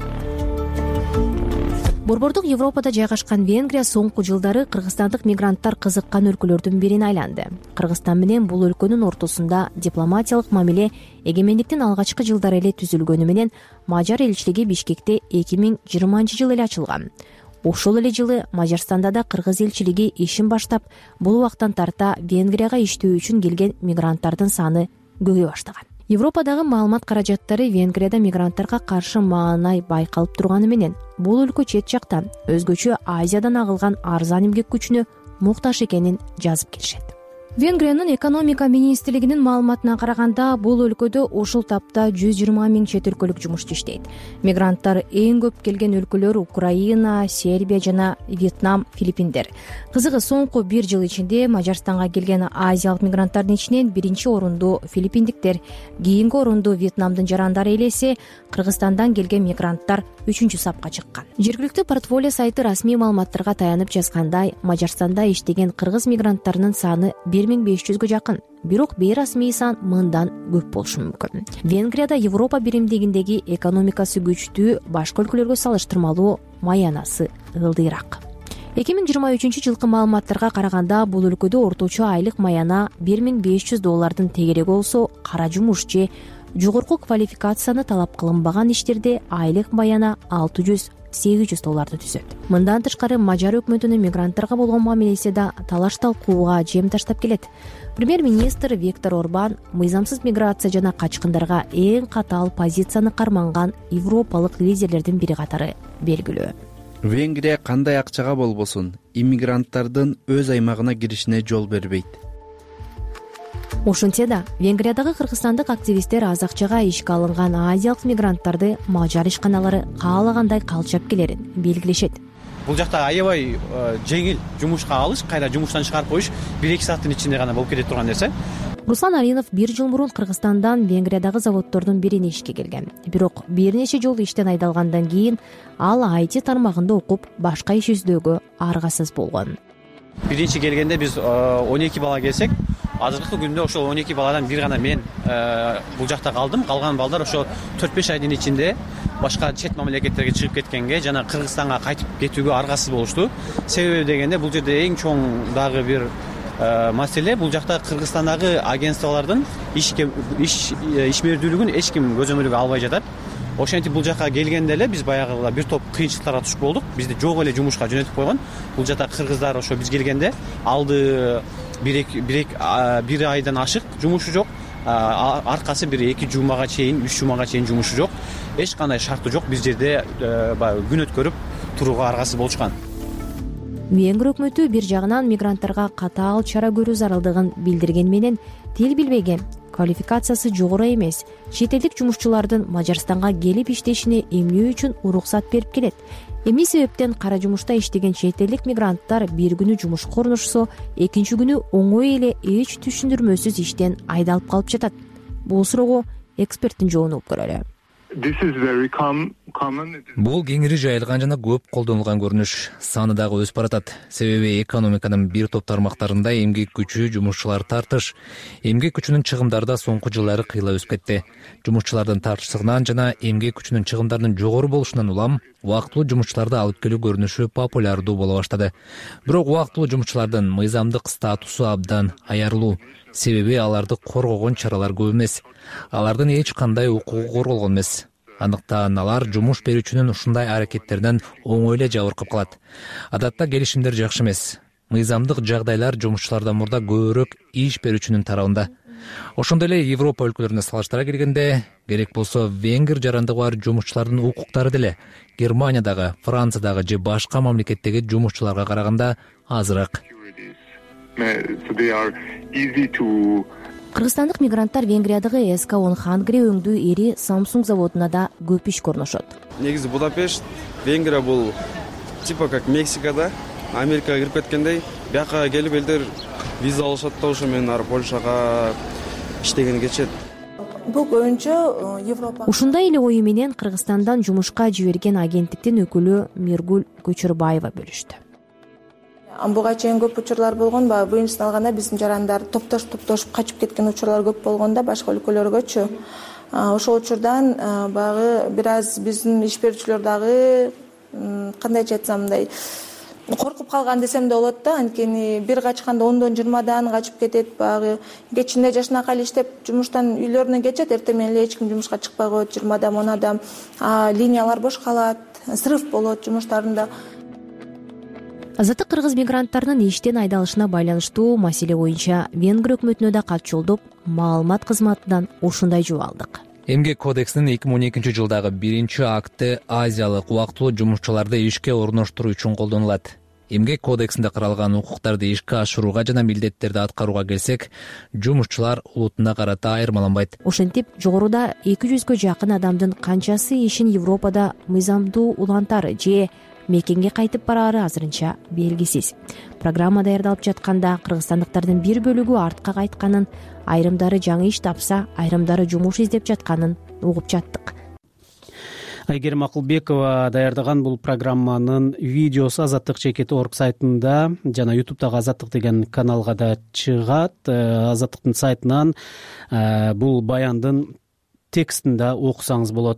Борбордук Европада жайгашкан Венгрия соңку жылдары кыргызстандык мигранттар кызыккан өлкөлөрдүн бирине айланды. Кыргызстан менен бул өлкөнүн ортосунда дипломатиялык мамиле эгемендиктин алгачкы жылдары эле түзүлгөнү менен Мажар элчилиги Бишкекте 2020 эле ачылган. Ошол эле жылы Мажарстанда да кыргыз элчилиги ишин баштап, бул убактан тарта Венгрияга иштөө үчүн келген мигранттардын саны көбөйө баштаган. Европадагы маалымат каражаттары Венгрияда мигранттарга каршы маанай байкалып турганы менен бул өлкө чет жакта өзгөчө Азиядан агылган арзан эмгек күчүнө муктаж экенин жазып келишет. Венгриянын экономика министрлигинин маалыматына караганда, бул өлкөдө ушул тапта 120 000 чет өлкөлүк жумушчу иштейт. Мигранттар эң көп келген өлкөлөр Украина, Сербия жана Вьетнам, Филиппиндер. Кызыгы, соңку 1 жыл ичинде Мажарстанга келген азиялык мигранттардын ичинен биринчи орунду филиппиндиктер, кийинки орунду Вьетнамдын жарандары ээлесе, Кыргызстандан келген мигранттар 3-чү сапка чыккан. Жергиликтүү портфолио сайты расмий маалыматтарга таянып жазгандай, Мажарстанда иштеген кыргыз мигранттарынын саны 1500-гө жакын, бирок бейрасмий сан мындан көп болушу мүмкүн. Венгрияда Европа биримдигиндеги экономикасы күчтүү, башка өлкөлөргө салыштырмалуу маянасы ылдыйраак. 2023 жылкы маалыматтарга караганда, бул өлкөдө орточо айлык маяна $1500 тегерек болсо, кара жумуш же жогорку квалификацияны талап кылынбаган иштерде айлык маяна $600-800 түзөт. Мындан тышкары Мажар өкмөтүнүн мигранттарга болгон мамилеси да талаш талкууга жем таштап келет. Премьер-министр Виктор Орбан мыйзамсыз миграция жана качкындарга эң катаал позицияны карманган европалык лидерлердин бири катары белгилүү. Венгрия кандай акчага болбосун иммигранттардын өз аймагына киришине жол бербейт. Ошентсе да, Венгриядагы кыргызстандык активисттер аз акчага ишке алынган азиялык мигранттарды Мажар ишканалары каалагандай калчап келерин белгилешет. Бул жакта аябай жеңил жумушка алыш, кайра жумуштан чыгарып коюш 1-2 сааттын ичинде гана болуп кетет турган нерсе. Руслан Алинов 1 жыл мурун Кыргызстандан Венгриядагы заводдордун бирине ишке келген. Бирок бир нече жол иштен айдалгандан кийин ал IT тармагында окуп, башка иш издөөгө аргасыз болгон. Биринчи келгенде биз 12 бала келсек, азыркы күндө ошол 12 баладан бир гана мен бул жакта калдым. Калган балдар ошо 4-5 айдын ичинде башка чет мамлекеттерге чыгып кеткенге жана Кыргызстанга кайтып кетүүгө аргасыз болушту. Себеби дегенде бул жерде эң чоң дагы бир маселе, бул жакта Кыргызстандагы агентстволордун иш бердүүлүгүн эч ким көзөмөлгө албай жатат. Ошентип бул жака келгенде эле биз баягы бир топ кыйынчылыктарга түшүп болдук. Бизди жок эле жумушка жөнөтүп койгон. Бул жакта кыргыздар ошо биз келгенде алды бир айдан ашык жумушу жок. Аркасы бир 2 жумага чейин, 3 жумага чейин жумушу жок. Эч кандай шарты жок. Биз жерде күн өткөрүп турууга аргасыз болушкан. Венгр өкмөтү бир жагынан мигранттарга катаал чара көрүү зарылдыгын билдирген менен, тил билбеген, квалификациясы жогору эмес чет элдик жумушчулардын Мажарстанга келип иштешине эмнөө үчүн уруксат берип келет. Эмне себептен кара жумушта иштеген чет элдик мигранттар бир күнү жумушка орношсо, экинчи күнү оңой эле эч түшүндүрмөсүз иштен айдалып калып жатат? Бул суроого эксперттин жообун угуп көрөлү. Бул кеңири жайылган жана көп колдонулган көрүнүш. Саны дагы өсүп баратат. Себеби экономиканын бир топ тармактарында эмгек күчү жумушчулар тартыш. Эмгек күчүнүн чыгымдары да соңку жылдары кыйла өсүп кетти. Жумушчулардын тартышсызыгынан жана эмгек күчүнүн чыгымдарынын жогору болушунан улам убактылуу жумушчуларды алып келүү көрүнүшү популярдуу боло баштады. Бирок убактылуу жумушчулардын мыйзамдык статусу абдан аярлуу. Себеби аларды коргогон чаралар көп эмес. Алардын эч кандай укугу корголгон эмес. Андыктан алар жумуш берүүчүнүн ушундай аракеттеринен оңой эле жабыркап калат. Адатта келишимдер жакшы эмес. Мыйзамдык жагдайлар жумушчулардан мурда көбүрөөк иш берүүчүнүн тарабында. Ошондой эле Европа өлкөлөрүнө салыштыра келгенде, керек болсо венгер жарандыгы бар жумушчулардын укуктары деле Германиядагы, Франциядагы же башка мамлекеттеги жумушчуларга караганда азыраак. Кыргызстандык мигранттар Венгриядагы SK10 Hungary өңдүү эри Samsung заводуна да көп ишке орношот. Негизи Будапешт, Венгрия бул типа как Мексикада, Америкага кирип кеткендей, бияка келип элдер виза алышат да, ошо менен ары Польшага иштегени кетишет. Бул көбүнчө Европа. Ушундай эле ою менен Кыргызстандан жумушка жиберген агенттиктин өкүлү Миргүл Көчөрбаева бөлүштү. буга чейин көп учурлар болгон. Баягы буюнчусын алганда биздин жарандар топтошуп качып кеткен учурлар көп болгон да башка өлкөлөргөчү. Ошол учурдан баягы бир аз биздин иш берүүчүлөр дагы кандайча айтсам мындай коркуп калган десем да болот да. Анткени бир качканда 10-дан 20-дан качып кетет. Баягы кечинде жашынакай эле иштеп жумуштан үйлөрүнө кетет, эртең менен эле эч ким жумушка чыкпай коет, 20 адам 10 адам. Линиялар бош калат, срыв болот жумуштарында. Азаттык кыргыз мигранттарынын иштен айдалышына байланыштуу маселе боюнча Венгрия өкмөтүнө да кат жолдоп, маалымат кызматынан ушундай жооп алдык. Эмгек кодексинин 2012-жылдагы 1-акты азиялык убактылуу жумушчуларды ишке орноштуруу үчүн колдонулат. Эмгек кодексинде каралган укуктарды ишке ашырууга жана милдеттерди аткарууга келсек, жумушчулар улутуна карата айырмаланбайт. Ошентип, жогоруда 200гө жакын адамдын канчасы ишин Европада мыйзамдуу улантары же мекенге кайтып бараары азырынча белгисиз. Программа даярдалып жатканда кыргызстандыктардын бир бөлүгү артка кайтканын, айрымдары жаңы иш тапса, айрымдары жумуш издеп жатканын угуп жаттык. Айгерим Акылбекова даярдаган бул программанын видеосу azattik.org сайтында жана YouTube'дагы Азаттык деген каналга да чыгат. Азаттыктын сайтынан бул баяндын текстин да окусаңыз болот.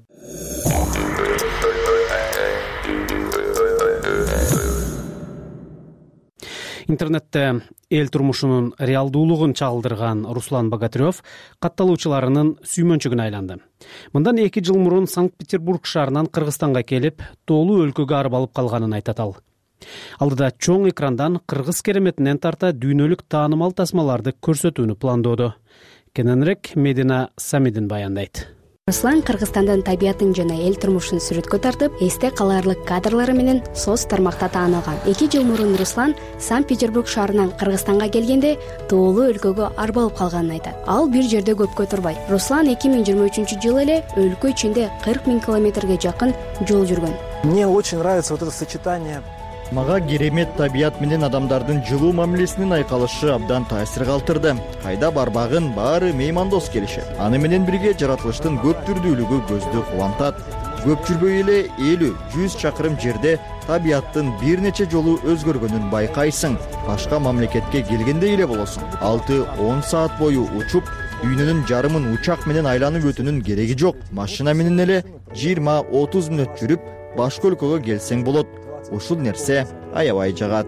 Интернетте эл турмушунун реалдуулугун чагылдырган Руслан Богатырев катталуучуларынын сүймөнчүгүнө айланды. Мындан 2 жыл мурун Санкт-Петербург шаарынан Кыргызстанга келип, тоолуу өлкөгө арып алып калганын айтат ал. Алдыда чоң экрандан кыргыз кереметинен тарта дүйнөлүк таанымал тасмаларды көрсөтүүнү пландоодо. Кененирээк Медина Самидин баяндайт. Руслан Кыргызстандын табиятын жана эл турмушун сүрөткө тартып, эсте калаарлык кадрлары менен соц тармакта таанылган. 2 жыл мурун Руслан Санкт-Петербург шаарынан Кыргызстанга келгенде тоолуу өлкөгө арып алып калганын айтат. Ал бир жерде көпкө турбайт. Руслан 2023-жылы эле өлкө ичинде 40 000 километрге жакын жол жүргөн. Мне очень нравится вот это сочетание. Мага керемет табият менен адамдардын жылуу мамилесинин айкалышы абдан таасир калтырды. Кайда барбагын баары меймандос келишет. Аны менен бирге жаратылыштын көп түрдүүлүгү көздү кубантат. Көп жүрбөй эле 50-100 чакырым жерде табияттын бир нече жолу өзгөргөнүн байкайсың. Башка мамлекетке келгендей эле болосуң. 6-10 саат бою учуп, дүйнөнүн жарымын учак менен айланып өтүүнүн кереги жок. Машина менен эле 20-30 мүнөт жүрүп, башка өлкөгө келсең болот. Ушул нерсе аябай жагат.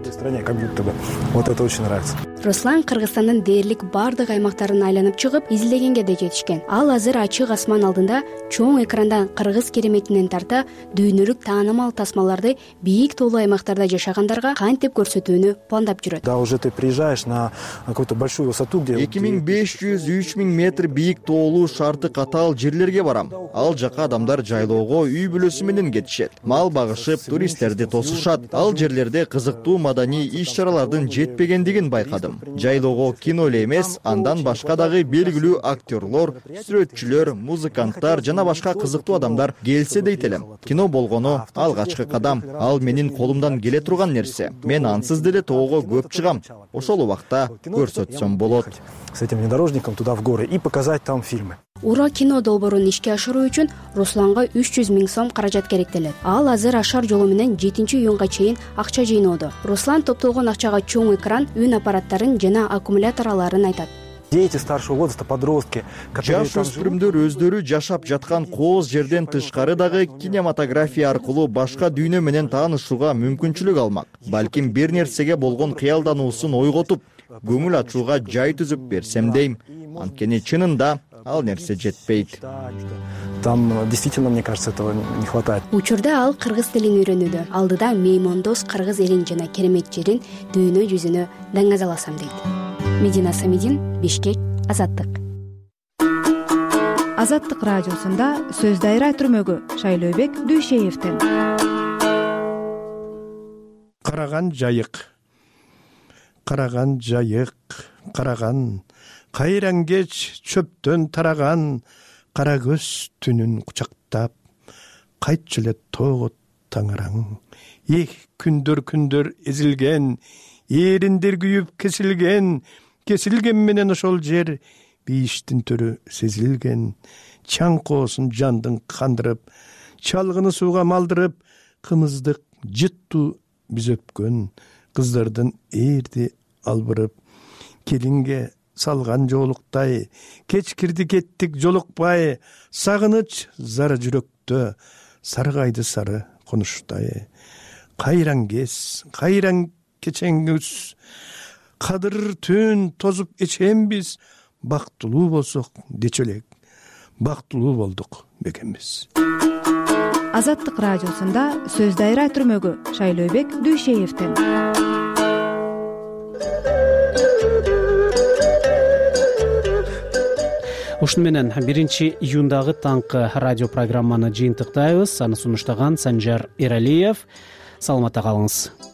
Вот это очень нравится. Руслан Кыргызстандын дээрлик бардык аймактарын айланып чыгып, изилдегенге да жетишкен. Ал азыр ачык асман алдында чоң экрандан кыргыз кереметинен тарта дүйнөлүк таанымал тасмаларды бийик тоолуу аймактарда жашагандарга кантип көрсөтүүнү пландап жүрөт. Да, уже ты приезжаешь на какую-то большую высоту, где 2500-3000 метр бийик тоолуу шарты катаал жерлерге барам. Ал жака адамдар жайлоого үй бүлөсү менен кетишет. Мал багышып, туристтерди тосушат. Ал жерлерде кызыктуу маданий иш-чаралардын жетпегендигин байкадым. Жайлоого кино эле эмес, андан башка дагы белгилүү актерлор, сүрөтчүлөр, музыканттар жана башка кызыктуу адамдар келсе дейт элем. Кино болгону алгачкы кадам. Ал менин колумдан келе турган нерсе. Мен ансыз деле тоого көп чыгам. Ошол убакта көрсөтсөм болот. С этим внедорожником туда в горы и показать там фильмы. Ура кино долбоорун ишке ашыруу үчүн Русланга 300 000 сом каражат керектелет. Ал азыр ашар жолу менен 7-июнга чейин акча жыйноодо. Руслан топтолгон акчага чоң экран, үн аппараттарын жана аккумулятор аларын айтат. Дети старшего возраста, подростки, которые жаш өспүрүмдөр өздөрү жашап жаткан кооз жерден тышкары дагы кинематография аркылуу башка дүйнө менен таанышууга мүмкүнчүлүк алмак. Балким бир нерсеге болгон кыялдануусун ойготуп, көңүл ачууга жай түзүп берсем дейм. Анткени чынында ал нерсе жетпейт. Там действительно, мне кажется, этого не хватает. Учурда ал кыргыз тилин үйрөнүүдө. Алдыда меймандос кыргыз элин жана керемет жерин дүйнө жүзүнө даңазаласам дейт. Медина Самидин, Бишкек, Азаттык. Азаттык радиосунда сөз дайра түрмөгү Шайлообек Дүйшеевден. Караган жайык. Караган жайык, караган кайран кеч чөптөн тараган кара көз түнүн кучактап кайтчу эле тоого таңараң. Күндөр эзилген, эриндер күйүп кесилген менен ошол жер бийиштин төрү сезилген. Чаңкоосун жандын кандырып, чалгыны сууга малдырып, кымыздык жыттуу биз өпкөн кыздардын ээрди албырып келинге салган жоолуктай кеч кирди кеттик жолукпай сагыныч зары жүрөктө саргайды сары конуштай кайраң кез кайраң кечеңгүз кадыр түн тозуп эчембиз бактылуу болсок дечү элек бактылуу болдук бекенбиз. Азаттык радиосунда сөз дайра түрмөгү Шайлообек Дүйшеевден. Ушуну менен 1-июндагы таңкы радио программаны жыйынтыктайбыз. Аны сунуштаган Санжар Эралиев. Саламатта калыңыз.